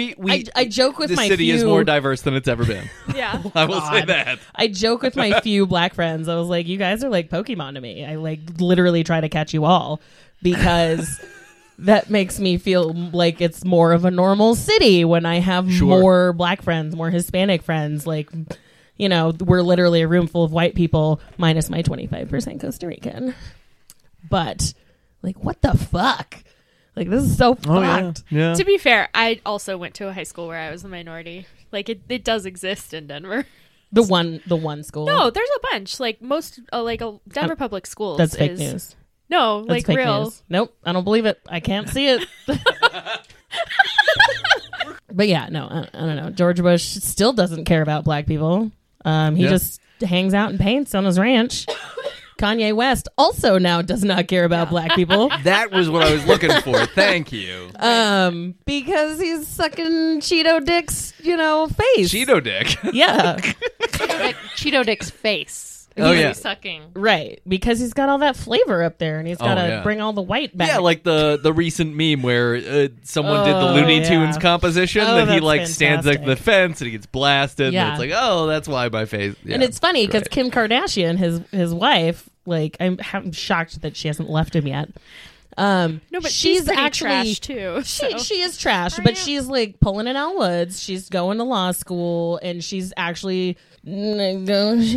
I joke with the my city is few- more diverse than it's ever been. Yeah. I will say that. I joke with my few black friends. I was like, you guys are like Pokemon to me. I like literally try to catch you all because that makes me feel like it's more of a normal city when I have Sure. more black friends, more Hispanic friends. Like, you know, we're literally a room full of white people minus my 25% Costa Rican. But like, what the fuck? Like, this is so fucked. Yeah. To be fair, I also went to a high school where I was a minority. Like it does exist in Denver. The one school. No, there's a bunch. Like most, Denver public schools. That's fake is, news. No, That's like fake real. news. Nope, I don't believe it. I can't see it. But yeah, no, I don't know. George Bush still doesn't care about black people. He Yeah. just hangs out and paints on his ranch. Kanye West also now does not care about black people. That was what I was looking for. Thank you. Because he's sucking Cheeto Dick's, face. Cheeto dick. Yeah, Like Cheeto Dick's face. Oh, He's yeah. sucking. right. Because he's got all that flavor up there, and he's got to yeah. bring all the white back. Yeah, like the recent meme where someone did the Oh, Looney yeah. Tunes composition Oh, that he that's like stands like fantastic. the fence and he gets blasted. Yeah. And it's like, oh, that's why my face. Yeah, And it's funny because great. Kim Kardashian, his wife, like I'm shocked that she hasn't left him yet. No, but she's pretty actually trash too. She is trash, but she's like pulling it out woods. She's going to law school, and she's actually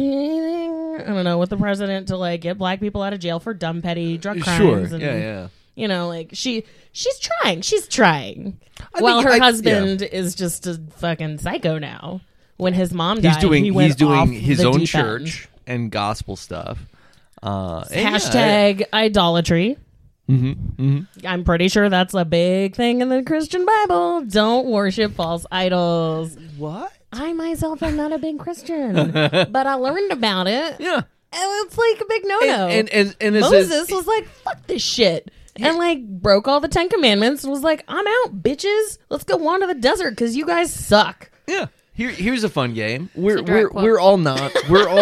negotiating. I don't know with the president to like get black people out of jail for dumb petty drug crimes. Sure. And, Yeah. You know, like she's trying. While her husband is just a fucking psycho now. When his mom died, he's doing his the own deep church and gospel stuff. Hashtag idolatry. I'm pretty sure that's a big thing in the Christian Bible. Don't worship false idols. What? I myself am not a big Christian, but I learned about it. Yeah. And it's like a big no-no. And Moses was like, fuck this shit. And like broke all the 10 commandments and was like, I'm out, bitches. Let's go wander the desert because you guys suck. Yeah. Here's a fun game. We're all not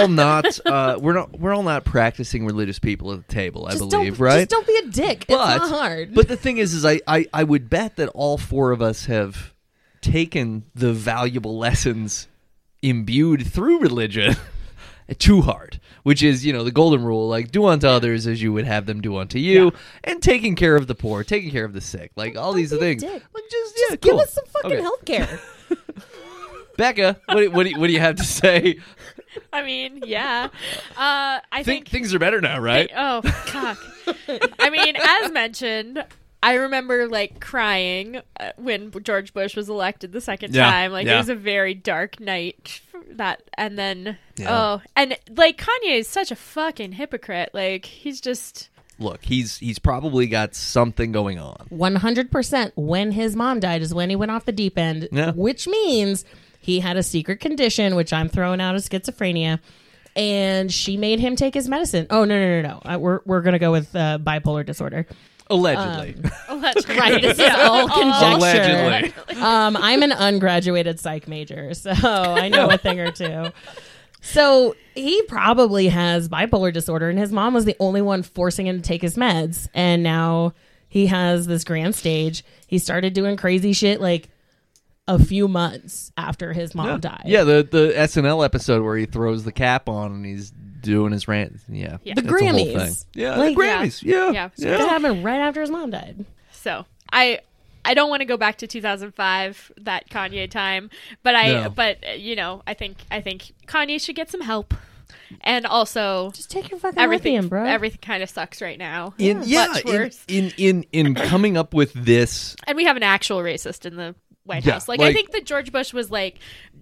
practicing religious people at the table, I believe, right? Just don't be a dick. It's not hard. But the thing is I would bet that all four of us have taken the valuable lessons imbued through religion too hard, which is, you know, the golden rule, like do unto others as you would have them do unto you, and taking care of the poor, taking care of the sick, like all these things. Like just give us some fucking health care. Becca, what do you have to say? I mean, yeah. I think things are better now, right? Oh, God. I mean, as mentioned, I remember like crying when George Bush was elected the second time. Like it was a very dark night. And then and like Kanye is such a fucking hypocrite. Like he's just. Look, he's probably got something going on. 100%. When his mom died is when he went off the deep end, which means he had a secret condition, which I'm throwing out as schizophrenia, and she made him take his medicine. Oh, no. We're going to go with bipolar disorder. Allegedly. Right, this is all conjecture. Allegedly. I'm an ungraduated psych major, so I know a thing or two. So he probably has bipolar disorder, and his mom was the only one forcing him to take his meds. And now he has this grand stage. He started doing crazy shit like a few months after his mom died. Yeah, the SNL episode where he throws the cap on and he's doing his rant. Yeah. The Grammys. Yeah, like, the Grammys. Yeah. That happened right after his mom died. So I don't want to go back to 2005, that Kanye time, but you know, I think Kanye should get some help, and also just take your fucking lithium, bro. Everything kind of sucks right now. Much worse. In coming up with this, and we have an actual racist in the White House. Like I think that George Bush was I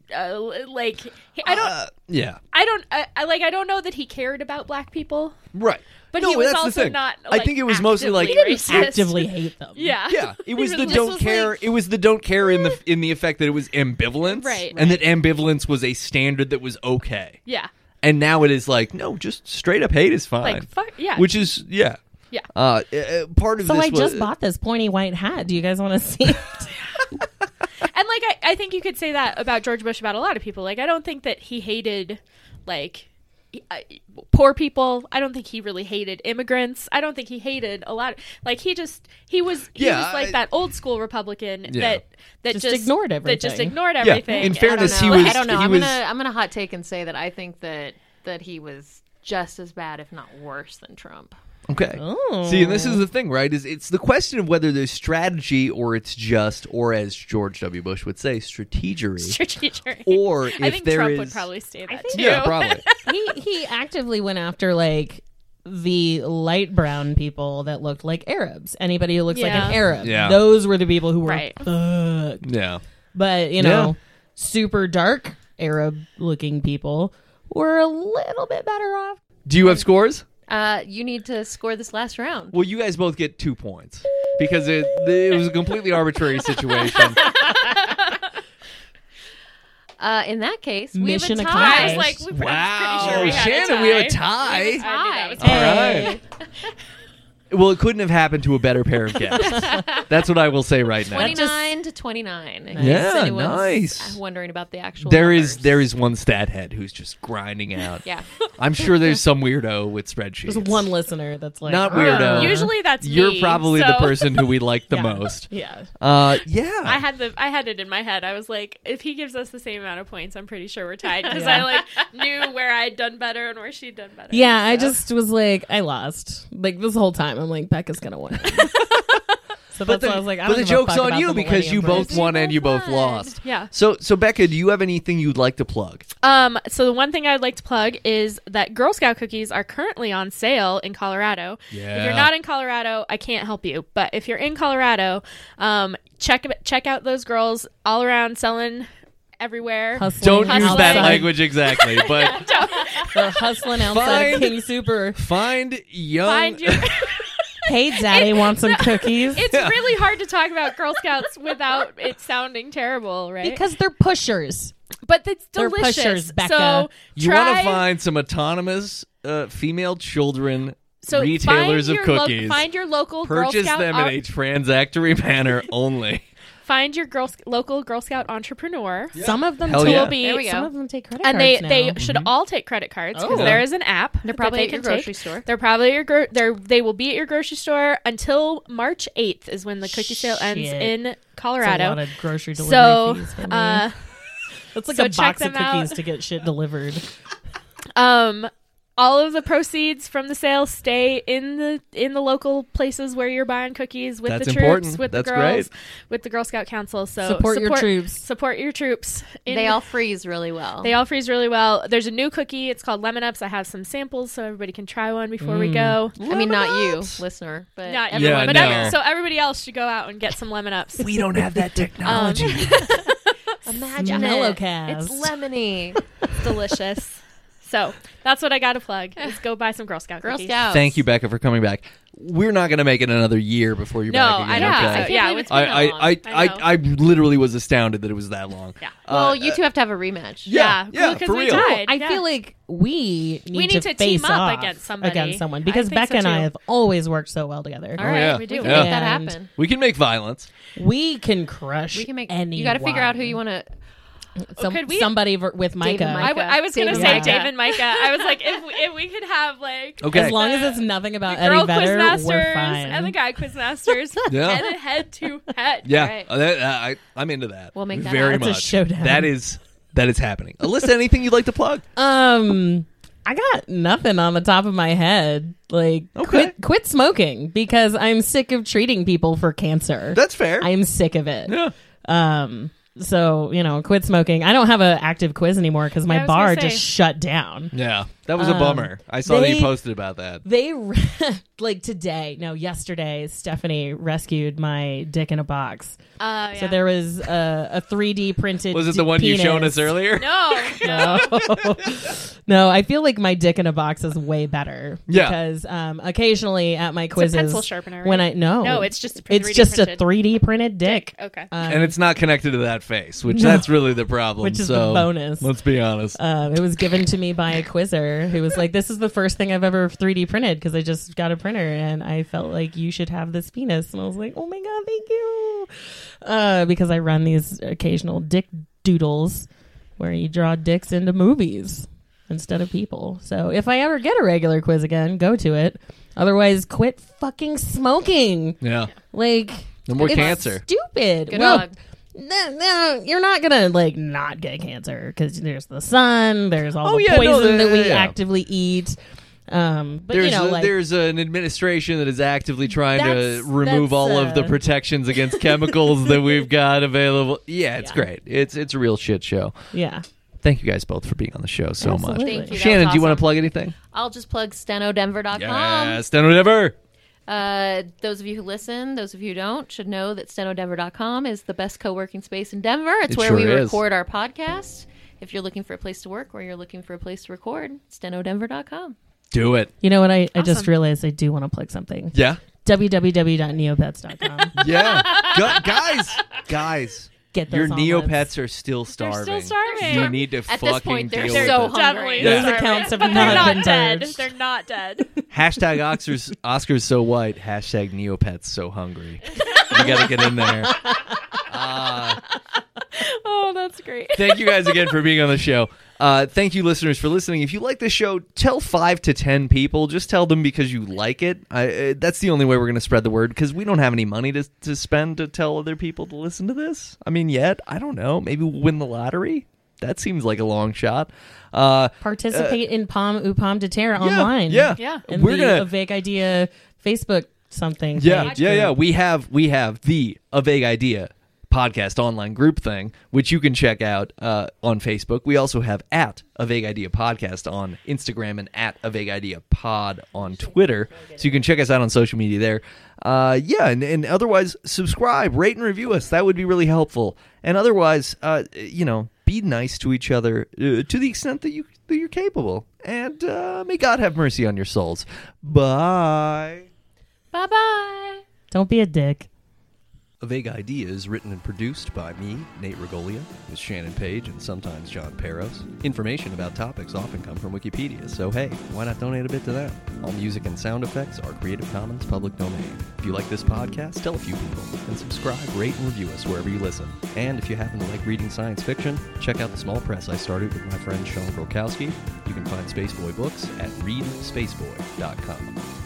don't know that he cared about black people, right? But he was also not. Like, I think it was mostly like he didn't actively hate them. Yeah. It was the don't care. It was the don't care in the effect that it was ambivalence, right? And that ambivalence was a standard that was okay. Yeah. And now it is like, no, just straight up hate is fine. Like fuck yeah. Which is yeah. Part of so this. I just bought this pointy white hat. Do you guys want to see it? And like I think you could say that about George Bush about a lot of people. Like I don't think that he hated like poor people. I don't think he really hated immigrants. I don't think he hated a lot. Like he was like that old school Republican that just ignored everything. That just ignored everything. In fairness, I don't know. I'm gonna hot take and say that I think that he was just as bad, if not worse, than Trump. Okay. Oh. See, and this is the thing, right? Is it's the question of whether there's strategy or it's just, or as George W. Bush would say, strategery. Strategery. Or if I think there Trump is, would probably say that too. Yeah, probably. He actively went after like the light brown people that looked like Arabs. Anybody who looks like an Arab. Yeah. Those were the people who were Right. Yeah. But, you know, super dark Arab looking people were a little bit better off. Do you have scores? You need to score this last round. Well, you guys both get 2 points because it was a completely arbitrary situation. In that case, Mission we have a tie. I was like, I'm pretty sure we had Shannon, a tie. we have a tie. I knew that was All right. Well, it couldn't have happened to a better pair of guests. That's what I will say right now. 29 to 29. In case Yeah, anyone's nice. wondering about the actual There numbers. is one stat head who's just grinding out. Yeah. I'm sure there's some weirdo with spreadsheets. There's one listener that's like, Not weirdo. Usually that's You're me, probably so- the person who we like the Yeah. most. Yeah. Yeah. I had it in my head. I was like, if he gives us the same amount of points, I'm pretty sure we're tied because Yeah. I like knew where I'd done better and where she'd done better. Yeah, I so. just was like, I lost. Like this whole time, I'm like, Becca's gonna win. So that's why I was like, I but don't the give a joke's fuck on about you the because you Millennium both Bridge. won and you both fun. lost. Yeah. So Becca, do you have anything you'd like to plug? So the one thing I'd like to plug is that Girl Scout cookies are currently on sale in Colorado. Yeah. If you're not in Colorado, I can't help you. But if you're in Colorado, check out those girls all around selling everywhere. Hustling Don't use that outside. language exactly, but They're hustling outside of Find- King Super. find young. Find your. Hey, Daddy, want some cookies? It's really hard to talk about Girl Scouts without it sounding terrible, right? Because they're pushers. but it's they're delicious. pushers, Becca. So You want try. to find some autonomous female children So retailers find of your cookies. find your local Girl Purchase Scout. them in a transactory manner only. Find your local Girl Scout entrepreneur. Some of them Hell take, yeah. Will be There we go. some of them take credit and cards they now. should all take credit cards because Oh. there is an app. They're probably that at they your can grocery take. store. They're probably at your they will be at your grocery store until March 8th is when the cookie sale ends Shit. in That's Colorado. a lot of grocery delivery So, fees for me. That's like so a check box of them out. cookies to get shit delivered. All of the proceeds from the sale stay in the local places where you're buying cookies with That's the troops, important. with That's the girls, great. with the Girl Scout Council. So Support your troops. Support your troops. They all freeze really well. They all freeze really well. There's a new cookie. It's called Lemon Ups. I have some samples so everybody can try one before we go. I mean, not you, listener, but Not everyone, Yeah, but no. so everybody else should go out and get some Lemon Ups. We don't have that technology. imagine Mellow it. cast. It's lemony. It's delicious. So that's what I got to plug. Is go buy some Girl Scout Girl cookies. Scouts. Thank you, Becca, for coming back. We're not going to make it another year before you're No, back again. I don't okay? think so. Yeah, it's been that long. I know. I literally was astounded that it was that long. Yeah. Well, you two have to have a rematch. Yeah, well, 'cause for we real. tied. I Yeah. feel like we need need to to face team up off against somebody. against someone I because think Becca so, and I too. have always worked so well together. All right, yeah. we do. We We can make Yeah. that And- happen. We can make violence. We can crush. We can make. anyone. You got to figure out who you want to. Could we- somebody with Micah. Micah. I was going to David say Micah. David Micah. I was like, if we could have like Okay. As long as it's nothing about the Eddie girl Vedder, we're quizmasters fine. and the guy quizmasters Yeah. head to head. Yeah, Right. I'm into that. We'll make that very happen. much. That's a showdown. That is happening. Alyssa, anything you'd like to plug? I got nothing on the top of my head. Like, Okay. quit smoking because I'm sick of treating people for cancer. That's fair. I'm sick of it. Yeah. So, quit smoking. I don't have an active quiz anymore because I my was bar gonna say. just shut down. Yeah, that was a bummer. I saw that you they- posted about that. They, yesterday, Stephanie rescued my dick in a box. Yeah. So there was a 3D printed Was it the one you showed us earlier? No. No, I feel like my dick in a box is way better. Yeah. Because occasionally at my quizzes, pencil sharpener, when right? I no, No, it's just a it's 3D just printed a 3D printed dick. Okay. And it's not connected to that face, which that's really the problem. Which is so the bonus. Let's be honest. It was given to me by a quizzer who was like, "This is the first thing I've ever 3D printed because I just got a printer and I felt like you should have this penis." And I was like, "Oh my god, thank you!" Because I run these occasional dick doodles where you draw dicks into movies instead of people. So if I ever get a regular quiz again, go to it. Otherwise, quit fucking smoking. Yeah. Like, No more it's cancer. Stupid. Good Well, plug. no, you're not gonna not get cancer because there's the sun, there's all Oh, the yeah, no, poison that we yeah. actively eat. But There's like, there's an administration that is actively trying to That's- remove that's, all of the protections against chemicals that we've got available. Yeah, it's Yeah. great. It's a real shit show. yeah, Thank you guys both for being on the show so Absolutely. much. Thank you. That Shannon, was do you want awesome. to plug anything? I'll just plug stenodenver.com. Yeah, Steno Never. Those of you who listen, those of you who don't, should know that stenodenver.com is the best co-working space in Denver. It's It where sure we is. record our podcast. If you're looking for a place to work or you're looking for a place to record, stenodenver.com. Do it. you know what? I just Awesome. realized I do want to plug something. Yeah. www.neopets.com. Yeah. Guys. Get those Your omelets. Neopets are still starving. still starving. You need to At fucking this point, they're deal They're with so it. hungry. definitely Those starving, accounts have but they're not been not dead. purged. They're not dead. Hashtag Oscars so white. Hashtag Neopets so hungry. You got to get in there. Oh, that's great. Thank you guys again for being on the show. Thank you, listeners, for listening. If you like the show, tell 5 to 10 people. Just tell them because you like it. That's the only way we're going to spread the word because we don't have any money to spend to tell other people to listen to this. I mean, yet. I don't know. Maybe we'll win the lottery. That seems like a long shot. Participate in Pomme ou Pomme de Terre online. Yeah. Yeah. And We're the gonna A Vague Idea Facebook something. Yeah, page yeah. group. We have the A Vague Idea podcast online group thing, which you can check out on Facebook. We also have at A Vague Idea Podcast on Instagram and at A Vague Idea Pod on Twitter. So you can check us out on social media there. And otherwise, subscribe, rate, and review us. That would be really helpful. And otherwise, be nice to each other to the extent that you're capable. And may God have mercy on your souls. Bye. Bye-bye. Don't be a dick. A Vague Idea is written and produced by me, Nate Regolia, with Shannon Page and sometimes John Peros. Information about topics often come from Wikipedia, so hey, why not donate a bit to them? All music and sound effects are Creative Commons public domain. If you like this podcast, tell a few people, and subscribe, rate, and review us wherever you listen. And if you happen to like reading science fiction, check out the small press I started with my friend Sean Grokowski. You can find Spaceboy books at readspaceboy.com.